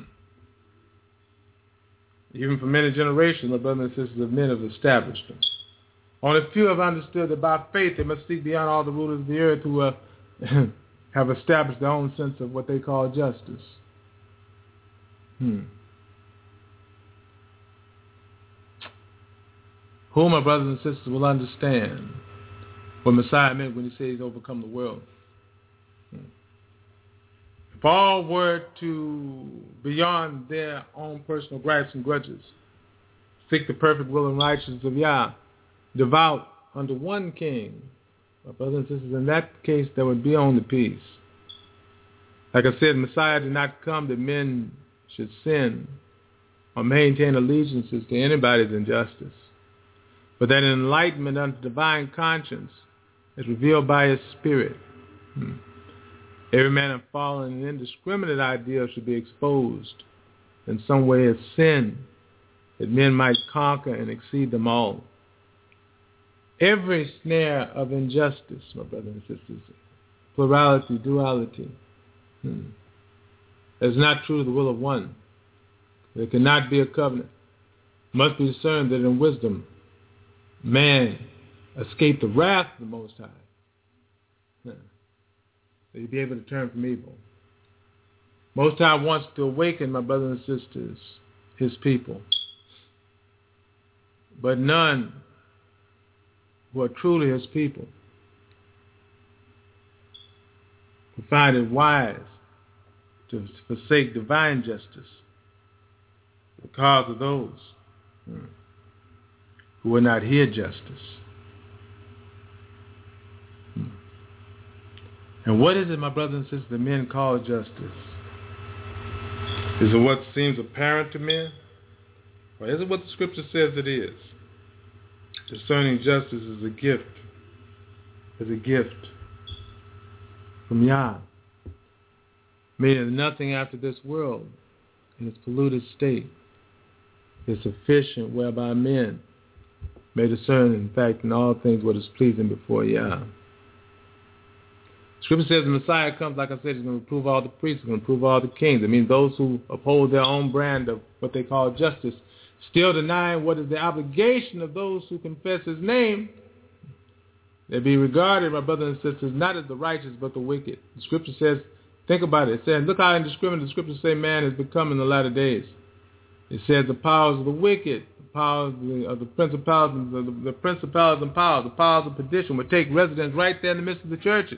Even for many generations, my brothers and sisters of men have established them. Only few have understood that by faith they must seek beyond all the rulers of the earth who uh, have established their own sense of what they call justice. Hmm. Who, my brothers and sisters, will understand what Messiah meant when he said he's overcome the world? Hmm. If all were to, beyond their own personal gripes and grudges, seek the perfect will and righteousness of Yah, devout under one king, my brothers and sisters, in that case there would be only peace. Like I said, Messiah did not come that men should sin or maintain allegiances to anybody's injustice, but that enlightenment unto divine conscience is revealed by his Spirit. Hmm. Every man of fallen and indiscriminate ideal should be exposed in some way as sin, that men might conquer and exceed them all. Every snare of injustice, my brothers and sisters, plurality, duality, hmm, is not true to the will of one. There cannot be a covenant. It must be discerned that in wisdom, man escape the wrath of the Most High. Hmm. So you'll be able to turn from evil. Most High wants to awaken, my brothers and sisters, his people. But none who are truly his people who find it wise to forsake divine justice because of those hmm, who will not hear justice. Hmm. And what is it, my brothers and sisters, that men call justice? Is it what seems apparent to men? Well, this is what the scripture says it is. Discerning justice is a gift. Is a gift from Yah. Meaning nothing after this world in its polluted state is sufficient whereby men may discern, in fact, in all things what is pleasing before Yah. Scripture says the Messiah comes, like I said, he's going to reprove all the priests, he's going to reprove all the kings. It means those who uphold their own brand of what they call justice, still denying what is the obligation of those who confess his name. They be regarded, my brothers and sisters, not as the righteous, but the wicked. The scripture says, think about it. It says, look how indiscriminate the scriptures say man has become in the latter days. It says the powers of the wicked, the powers of the, of the principalities, the, the principalities and powers, the powers of perdition would take residence right there in the midst of the churches.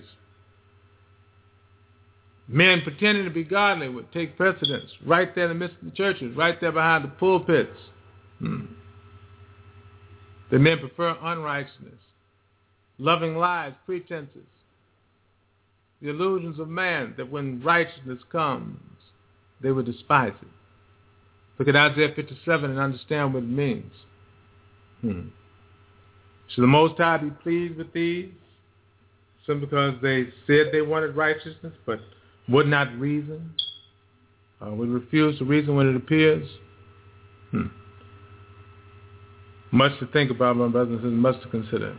Men pretending to be godly would take precedence right there in the midst of the churches, right there behind the pulpits. Hmm. The men prefer unrighteousness, loving lies, pretenses, the illusions of man, that when righteousness comes, they would despise it. Look at Isaiah fifty-seven and understand what it means. Hmm. Should the Most High be pleased with these? Simply because they said they wanted righteousness, but would not reason, uh, would refuse to reason when it appears? Hmm. Much to think about, my brothers and sisters, much to consider.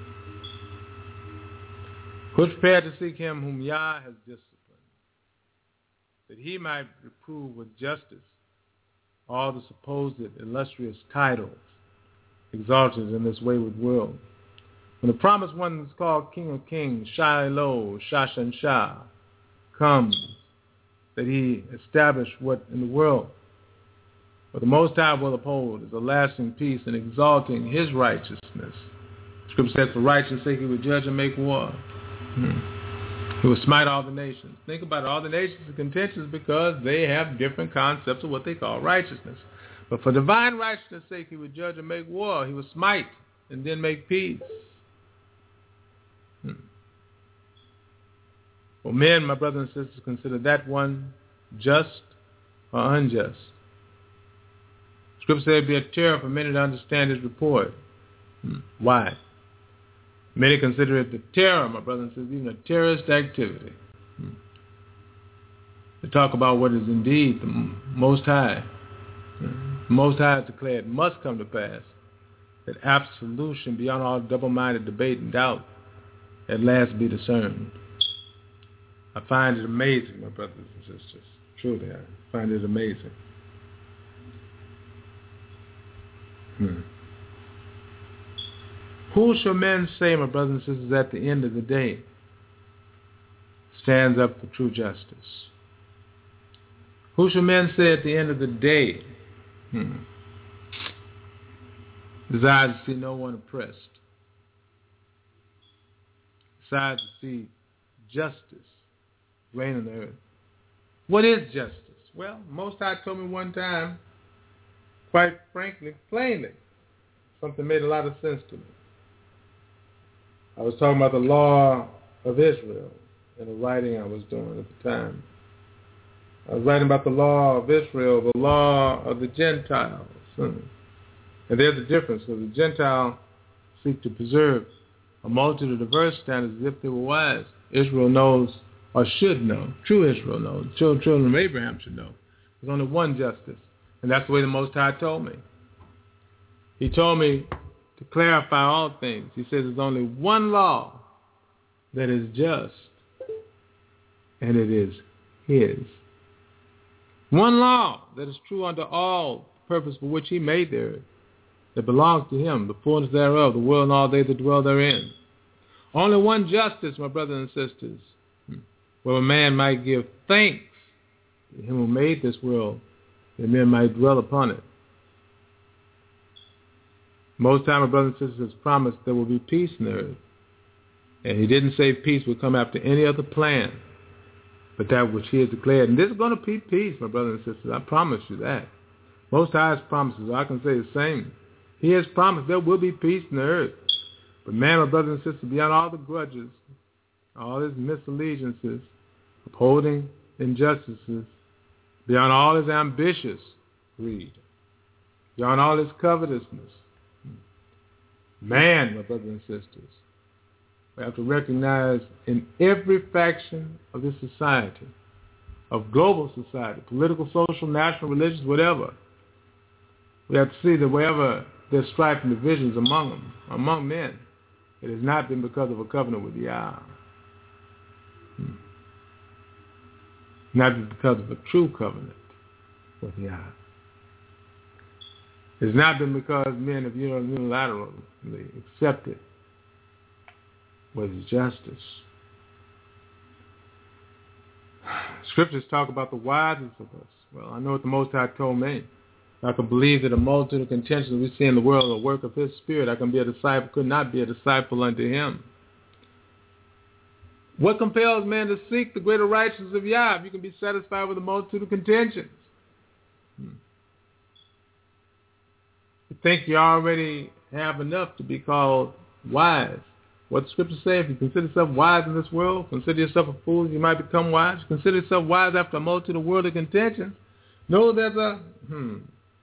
Who is prepared to seek him whom Yah has disciplined, that he might reprove with justice all the supposed illustrious titles exalted in this wayward world. When the promised one is called King of Kings, Shiloh, Shashan Shah, comes, that he establish what in the world, what the Most High will uphold is a lasting peace and exalting his righteousness. Scripture says, for righteousness' sake he would judge and make war. Hmm. He will smite all the nations. Think about it. All the nations are contentious because they have different concepts of what they call righteousness. But for divine righteousness' sake he would judge and make war. He would smite and then make peace. Hmm. Well, men, my brothers and sisters, consider that one just or unjust. Scripture says it would be a terror for many to understand his report. Hmm. Why? Many consider it the terror, my brothers and sisters, even a terrorist activity. Hmm. They talk about what is indeed the Most High. Hmm. The Most High has declared must come to pass, that absolution beyond all double-minded debate and doubt at last be discerned. I find it amazing, my brothers and sisters. Truly, I find it amazing. Hmm. Who shall men say, my brothers and sisters, at the end of the day stands up for true justice? Who shall men say at the end of the day hmm, desires to see no one oppressed, desires to see justice reign on the earth? What is justice? Well, Most High told me one time, quite frankly, plainly, something made a lot of sense to me. I was talking about the law of Israel in a writing I was doing at the time. I was writing about the law of Israel, the law of the Gentiles. Hmm. And there's a difference, because the Gentiles seek to preserve a multitude of diverse standards as if they were wise. Israel knows, or should know, true Israel knows, children of Abraham should know. There's only one justice, and that's the way the Most High told me. He told me to clarify all things. He says there's only one law that is just, and it is his. One law that is true unto all purpose for which he made the earth, that belongs to him, the fullness thereof, the world and all they that dwell therein. Only one justice, my brothers and sisters, where a man might give thanks to him who made this world, that men might dwell upon it. Most time, my brothers and sisters, has promised there will be peace in the earth. And he didn't say peace would come after any other plan, but that which he has declared. And there's going to be peace, my brothers and sisters. I promise you that. Most High's promises, I can say the same. He has promised there will be peace in the earth. But man, my brothers and sisters, beyond all the grudges, all his misallegiances, upholding injustices, beyond all his ambitious greed, beyond all his covetousness. Man, my brothers and sisters, we have to recognize in every faction of this society, of global society, political, social, national, religious, whatever, we have to see that wherever there's strife and divisions among them, among men, it has not been because of a covenant with Yah. Hmm. Not because of a true covenant with Yah. It's not been because men have unilaterally accepted what is justice. Scriptures talk about the wisest of us. Well, I know what the Most High told me. I can believe that a multitude of contentions we see in the world are a work of his spirit. I can be a disciple, could not be a disciple unto him. What compels man to seek the greater righteousness of Yah if you can be satisfied with a multitude of contentions? Hmm. You think you already have enough to be called wise. What the scriptures say, if you consider yourself wise in this world, consider yourself a fool, you might become wise. Consider yourself wise after a multitude of worldly contentions. Know there's a, hmm,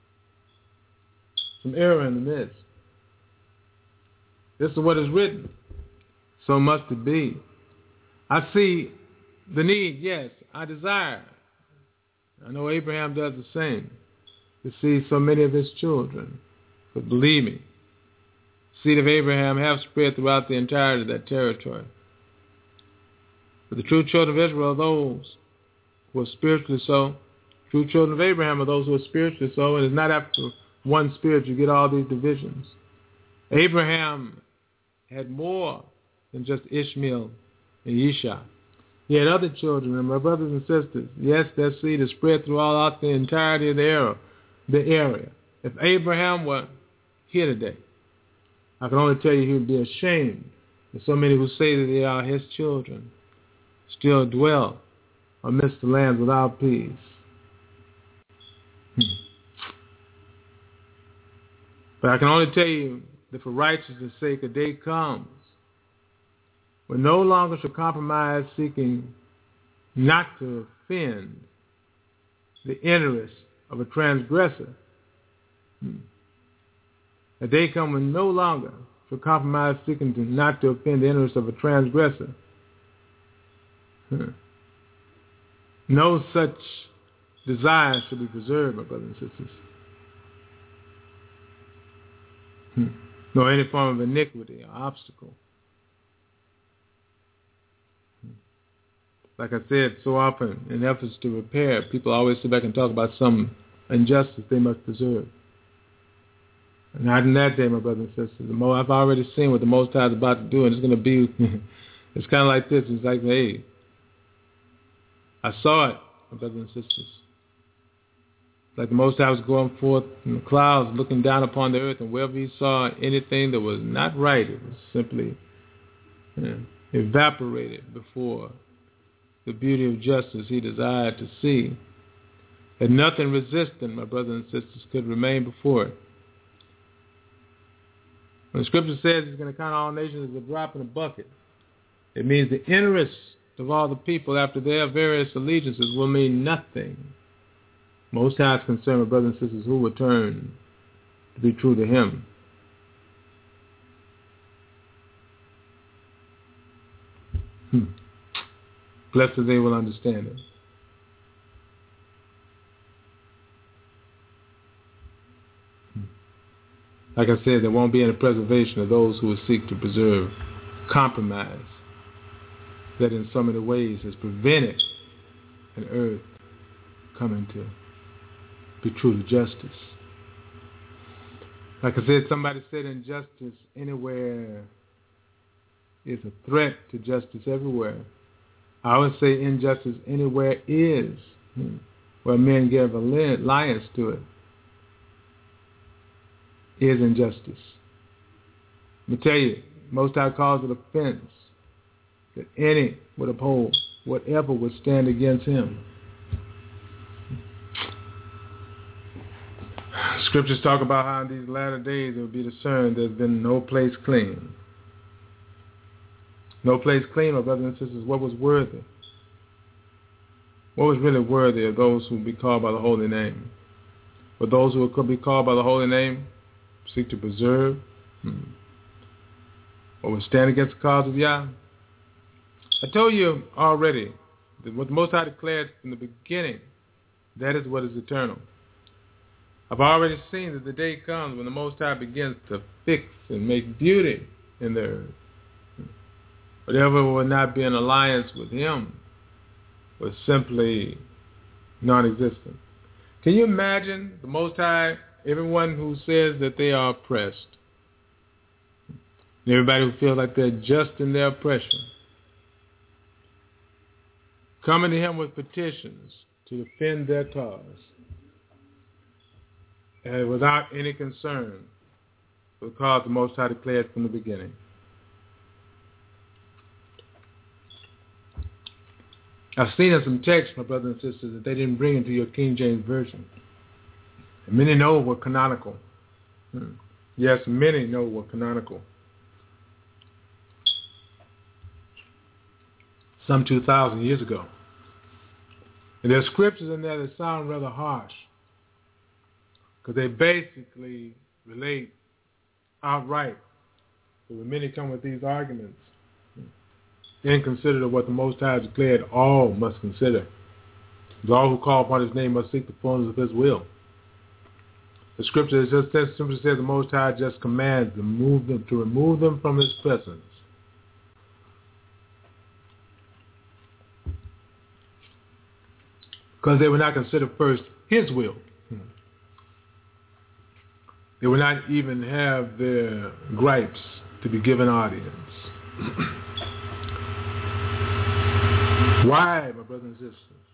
some error in the midst. This is what is written. So must it be. I see the need, yes, I desire. I know Abraham does the same, to see so many of his children. But believe me, the seed of Abraham have spread throughout the entirety of that territory. But the true children of Israel are those who are spiritually so. True children of Abraham are those who are spiritually so, and it's not after one spirit you get all these divisions. Abraham had more than just Ishmael and Yishak. He had other children, and my brothers and sisters, yes, their seed is spread throughout the entirety of the area. The area. If Abraham were here today, I can only tell you he would be ashamed that so many who say that they are his children still dwell amidst the lands without peace. Hmm. But I can only tell you that for righteousness' sake a day comes when no longer shall compromise seeking not to offend the interest of a transgressor. Hmm. A day comes when no longer shall compromise seeking to not to offend the interest of a transgressor. Hmm. No such desire should be preserved, my brothers and sisters. Hmm. Nor any form of iniquity or obstacle. Hmm. Like I said, so often in efforts to repair, people always sit back and talk about some injustice they must preserve. Not in that day, my brothers and sisters. The mo- I've already seen what the Most High is about to do, and it's going to be, it's kind of like this. It's like, hey, I saw it, my brothers and sisters. Like the Most High was going forth in the clouds, looking down upon the earth, and wherever he saw anything that was not right, it was simply you know, evaporated before the beauty of justice he desired to see. And nothing resistant, my brothers and sisters, could remain before it. When the scripture says he's going to count all nations as a drop in a bucket, it means the interest of all the people after their various allegiances will mean nothing. Most High is concerned with brothers and sisters who will turn to be true to him. Hmm. Blessed as they will understand it. Like I said, there won't be any preservation of those who will seek to preserve compromise that in so many ways has prevented an earth coming to be true to justice. Like I said, somebody said injustice anywhere is a threat to justice everywhere. I would say injustice anywhere is hmm, where men give alliance to it. Is injustice. Let me tell you, Most High calls it offense that any would uphold whatever would stand against him. Scriptures talk about how in these latter days it will be discerned there's been no place clean. No place clean, my brothers and sisters, what was worthy? What was really worthy of those who would be called by the holy name? For those who will be called by the holy name, seek to preserve, hmm, or will stand against the cause of Yah. I told you already that what the Most High declared from the beginning, that is what is eternal. I've already seen that the day comes when the Most High begins to fix and make beauty in the earth. Whatever will not be in alliance with Him was simply non-existent. Can you imagine the Most High, everyone who says that they are oppressed, and everybody who feels like they're just in their oppression, coming to Him with petitions to defend their cause, and without any concern for the cause the Most High declared from the beginning? I've seen in some texts, my brothers and sisters, that they didn't bring into your King James Version. And many know were canonical. Hmm. Yes, many know were canonical. Some two thousand years ago. And there's scriptures in there that sound rather harsh, because they basically relate outright. So when many come with these arguments, and consider what the Most High declared all must consider. Because all who call upon His name must seek the fullness of His will. The scripture just says, simply says the Most High just commands to move them, to remove them from His presence. Because they would not consider first His will. They would not even have their gripes to be given audience. Why, my brothers and sisters?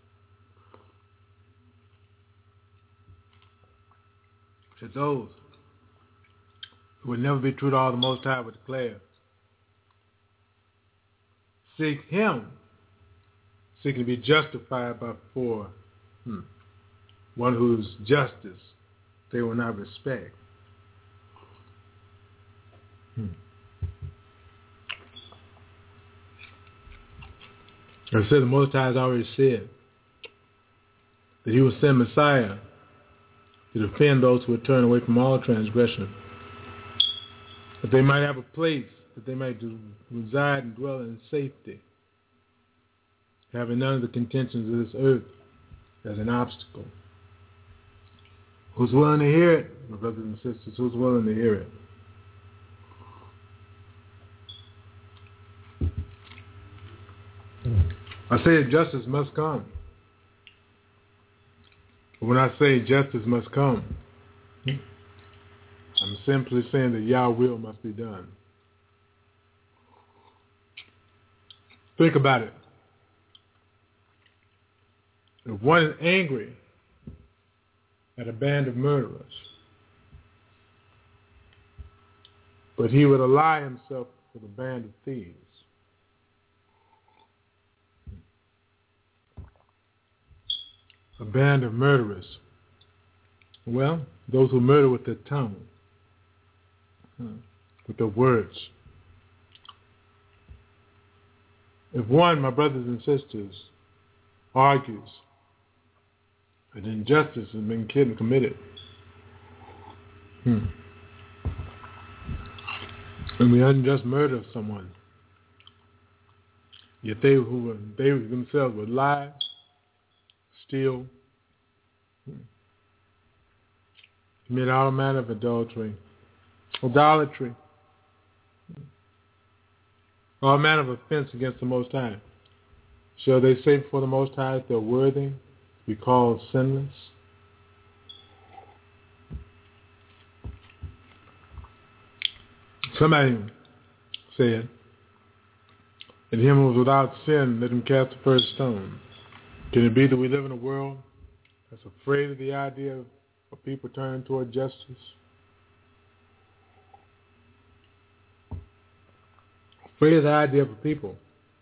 To those who would never be true to all the Most High would declare, seek Him, seeking to be justified by for hmm, one whose justice they will not respect. Hmm. I said the Most High has already said that He will send Messiah to defend those who would turn away from all transgression, that they might have a place, that they might do, reside and dwell in safety, having none of the contentions of this earth as an obstacle. Who's willing to hear it, my brothers and sisters? Who's willing to hear it? I say that justice must come. But when I say justice must come, I'm simply saying that Yah's will must be done. Think about it. If one is angry at a band of murderers, but he would ally himself with a band of thieves, a band of murderers. Well, those who murder with their tongue, with their words. If one, my brothers and sisters, argues that injustice has been committed, hmm, and we unjust murder of someone, yet they who they themselves would lie, steal, commit all manner of adultery, idolatry, all manner of offense against the Most High. Shall they say before the Most High that they're worthy to be called sinless? Somebody said, and him who was without sin, let him cast the first stone. Can it be that we live in a world that's afraid of the idea of, of people turning toward justice? Afraid of the idea of people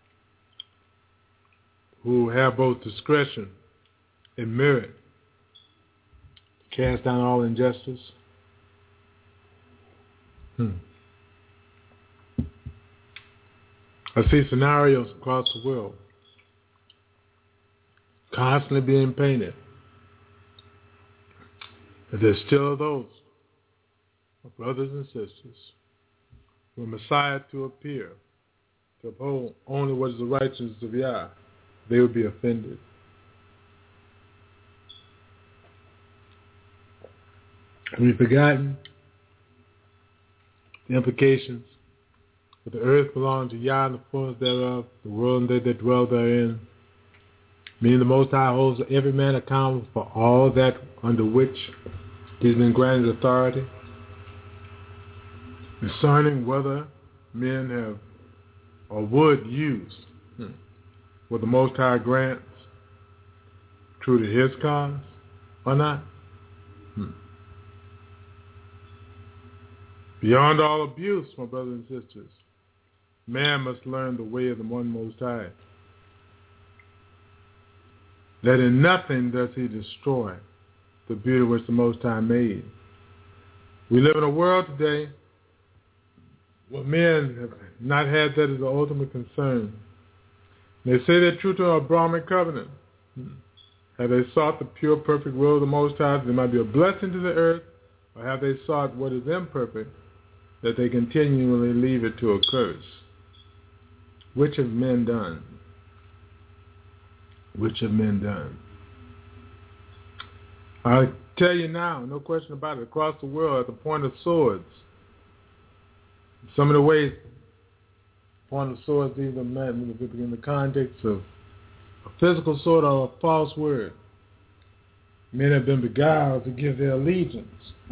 who have both discretion and merit to cast down all injustice? Hmm. I see scenarios across the world constantly being painted But there's still those, my brothers and sisters, for Messiah to appear, to uphold only what is the righteousness of Yah, they would be offended. We've forgotten the implications. But the earth belongs to Yah and the fullness thereof, the world and they that dwell therein. Meaning the Most High holds every man accountable for all that under which he has been granted authority. Concerning whether men have or would use hmm, what the Most High grants true to his cause or not. Hmm. Beyond all abuse, my brothers and sisters, man must learn the way of the one Most High. That in nothing does he destroy the beauty which the Most High made. We live in a world today where men have not had that as the ultimate concern. They say they're true to our Brahmic covenant. Have they sought the pure, perfect will of the Most High, that they might be a blessing to the earth, or have they sought what is imperfect, that they continually leave it to a curse? Which have men done? Which have men done? I tell you now, no question about it, across the world, at the point of swords, some of the ways, point of swords, these are meant in the context of a physical sword or a false word. Men have been beguiled to give their allegiance,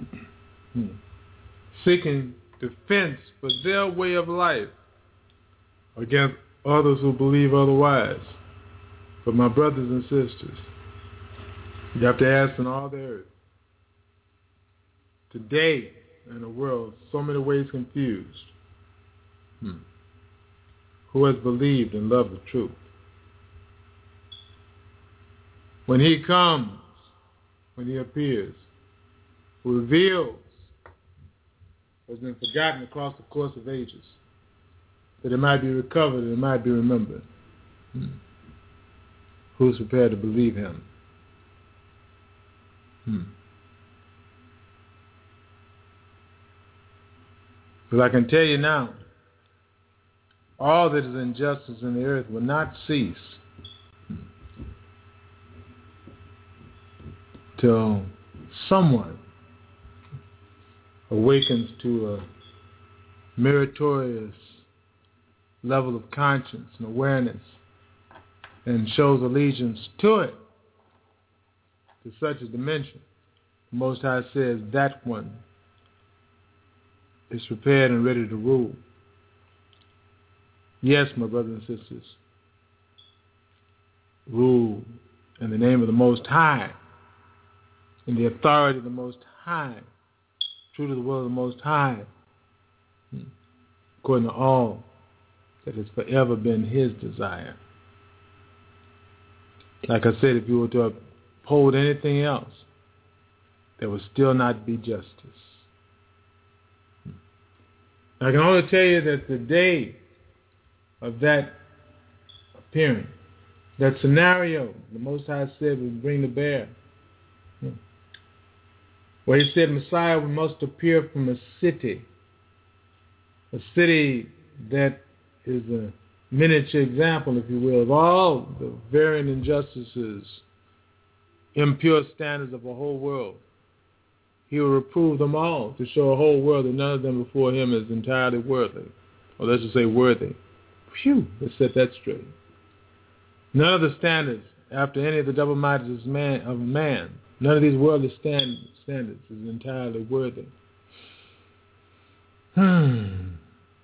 seeking defense for their way of life against others who believe otherwise. But my brothers and sisters, you have to ask in all the earth, today in a world so many ways confused, hmm, who has believed and loved the truth? When he comes, when he appears, who reveals what has been forgotten across the course of ages, that it might be recovered and it might be remembered. Hmm. Who's prepared to believe him? Hmm. Because I can tell you now, all that is injustice in the earth will not cease till someone awakens to a meritorious level of conscience and awareness and shows allegiance to it, to such a dimension. The Most High says that one is prepared and ready to rule. Yes, my brothers and sisters, rule in the name of the Most High, in the authority of the Most High, true to the will of the Most High, according to all that has forever been his desire. Like I said, if you were to uphold anything else, there would still not be justice. I can only tell you that the day of that appearing, that scenario, the Most High said would bring to bear, where he said Messiah must appear from a city, a city that is a miniature example, if you will, of all the varying injustices, impure standards of a whole world. He will reprove them all to show a whole world that none of them before him is entirely worthy. Or let's just say worthy. Phew, let's set that straight. None of the standards after any of the double-mindedness man, of man, none of these worldly stand, standards is entirely worthy. Hmm.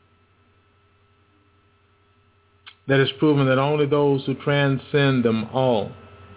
That is proven that only those who transcend them all,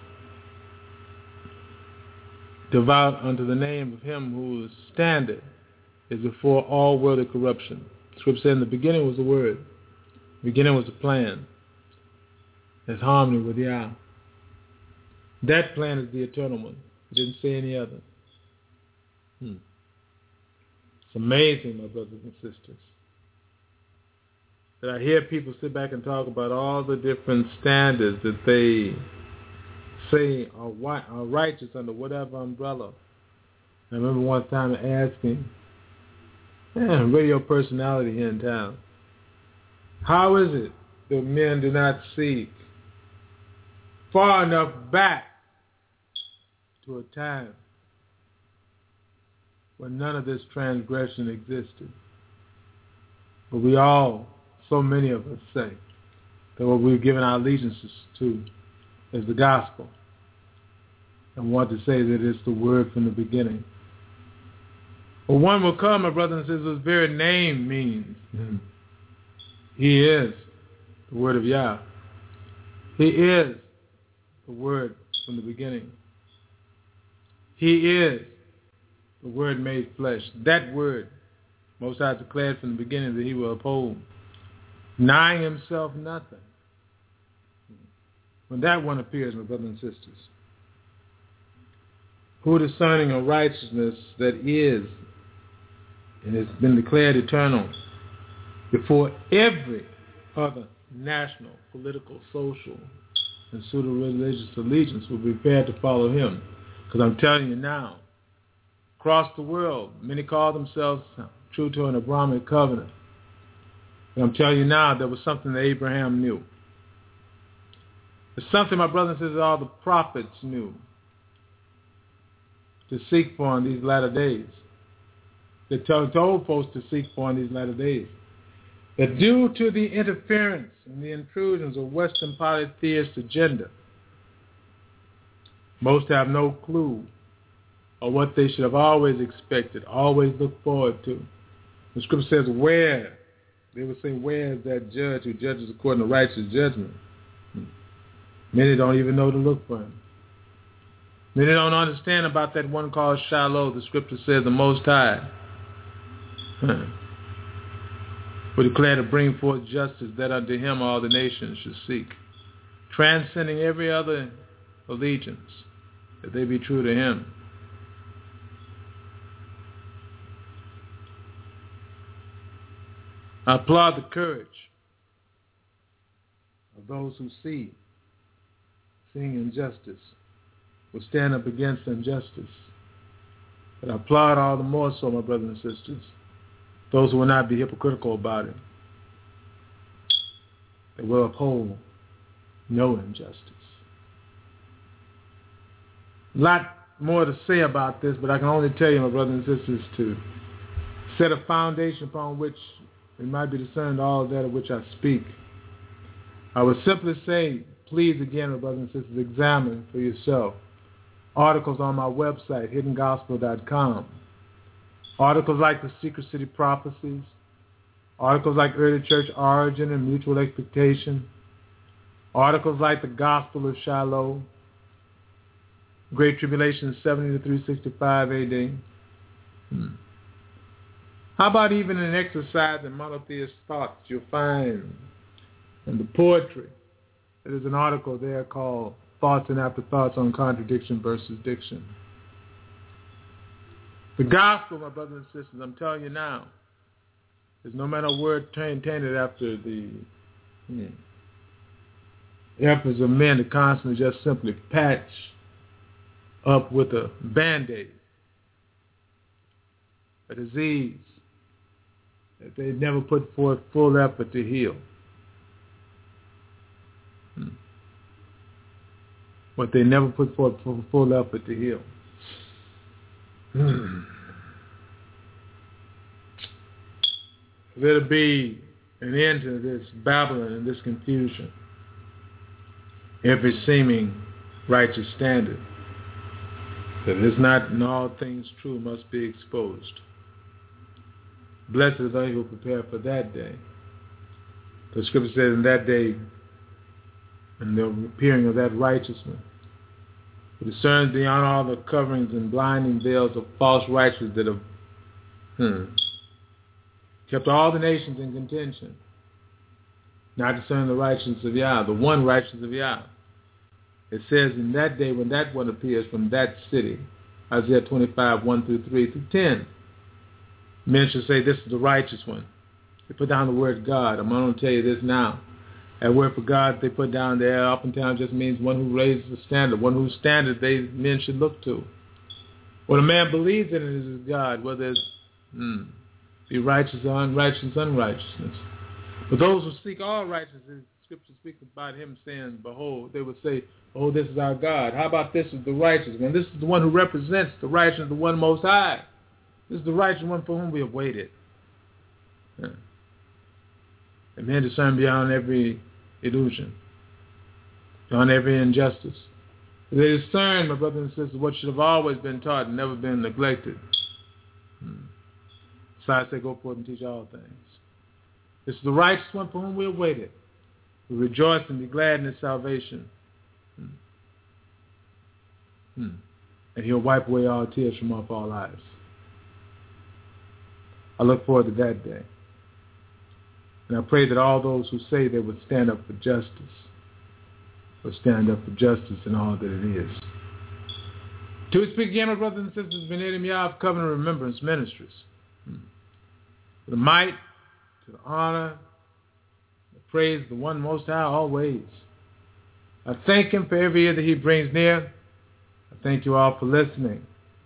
devout unto the name of him whose standard is before all worldly corruption. Scripture said in the beginning was the Word. The beginning was the plan. There's harmony with Yah. That plan is the eternal one. It didn't say any other. Hmm. It's amazing, my brothers and sisters, that I hear people sit back and talk about all the different standards that they say are, are righteous under whatever umbrella. I remember one time asking a radio personality here in town, how is it that men do not seek far enough back to a time when none of this transgression existed? But we all, so many of us say that what we've given our allegiances to is the gospel, and want to say that it's the word from the beginning. But one will come, my brothers and sisters, his very name means mm-hmm. He is the word of Yah. He is the word from the beginning. He is the word made flesh. That word, Most High declared from the beginning that he will uphold, denying himself nothing. When that one appears, my brothers and sisters, who discerning a righteousness that is and has been declared eternal before every other national, political, social, and pseudo-religious allegiance will be prepared to follow him. Because I'm telling you now, across the world, many call themselves true to an Abrahamic covenant. And I'm telling you now, there was something that Abraham knew. There's something, my brothers and sisters, all the prophets knew to seek for in these latter days. They told, told folks to seek for in these latter days. That due to the interference and the intrusions of Western polytheist agenda, most have no clue of what they should have always expected, always looked forward to. The scripture says, where? They would say, where is that judge who judges according to righteous judgment? Many don't even know to look for him. Many don't understand about that one called Shiloh. The scripture says the Most High huh, will declare to bring forth justice, that unto him all the nations should seek, transcending every other allegiance, that they be true to him. I applaud the courage of those who see, seeing injustice, will stand up against injustice. But I applaud all the more so, my brothers and sisters, those who will not be hypocritical about it, that will uphold no injustice. A lot more to say about this, but I can only tell you, my brothers and sisters, to set a foundation upon which it might be discerned all of that of which I speak. I would simply say, please again, my brothers and sisters, examine for yourself articles on my website, hidden gospel dot com. Articles like the Secret City Prophecies, articles like Early Church Origin and Mutual Expectation, articles like the Gospel of Shiloh, Great Tribulation seventy to three sixty-five A D. Hmm. How about even an exercise in monotheist thoughts you'll find in the poetry? There's an article there called Thoughts and Afterthoughts on Contradiction versus Diction. The gospel, my brothers and sisters, I'm telling you now, is no matter word tainted after the hmm, efforts of men to constantly just simply patch up with a Band-Aid, a disease that they never put forth full effort to heal. Hmm. What they never put forth full effort to heal. Hmm. There'll be an end to this Babylon and this confusion. Every seeming righteous standard that is not in all things true must be exposed. Blessed are they who prepare for that day. The scripture says in that day, and the appearing of that righteousness, who discerns beyond all the coverings and blinding veils of false righteousness that have hmm, kept all the nations in contention, not discerning the righteousness of Yah, the one righteousness of Yah. It says in that day when that one appears from that city, Isaiah twenty-five, one through three through ten, men shall say, this is the righteous one. They put down the word God. I'm going to tell you this now. That word for God they put down there oftentimes just means one who raises the standard, one whose standard they men should look to. What a man believes in is his God, whether it's hmm, be righteous or unrighteous, unrighteousness. But those who seek all righteousness, the Scripture speaks about him saying, behold, they would say, oh, this is our God. How about this is the righteous one? This is the one who represents the righteous, the one most high. This is the righteous one for whom we have waited. Yeah. And men discern beyond every illusion, beyond every injustice. They discern, my brothers and sisters, what should have always been taught and never been neglected. Hmm. So I say, go forth and teach all things. This is the righteous one for whom we have waited. We rejoice and be glad in his salvation. Hmm. Hmm. And he'll wipe away all tears from off our lives. I look forward to that day. And I pray that all those who say they would stand up for justice will stand up for justice in all that it is. To we speak again, my brothers and sisters, B'nai Yah Covenant Remembrance Ministries. Hmm. To the might, to the honor, the praise of the one most high always. I thank him for every year that he brings near. I thank you all for listening.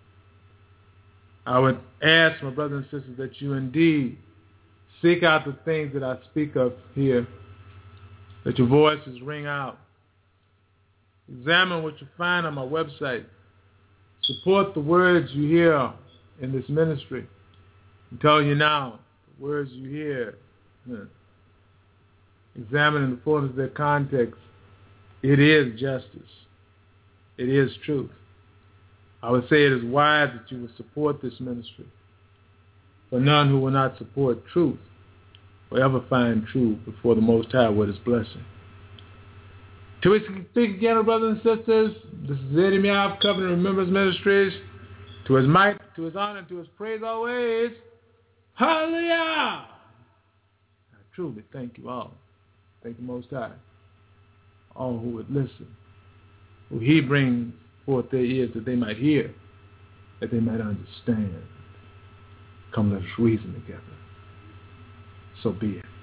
I would ask, my brothers and sisters, that you indeed seek out the things that I speak of here, that your voices ring out. Examine what you find on my website. Support the words you hear in this ministry. I'm telling you now, the words you hear, huh, examine in the fullness of their context. It is justice. It is truth. I would say it is wise that you would support this ministry. For none who will not support truth will ever find truth before the Most High with his blessing. Till we speak again, brothers and sisters, this is B'nai Yah Covenant Remembrance Ministries. To his might, to his honor, and to his praise always. Hallelujah! I truly thank you all. Thank the Most High. All who would listen. Who he brings forth their ears that they might hear, that they might understand. Come, let us reason together. So be it.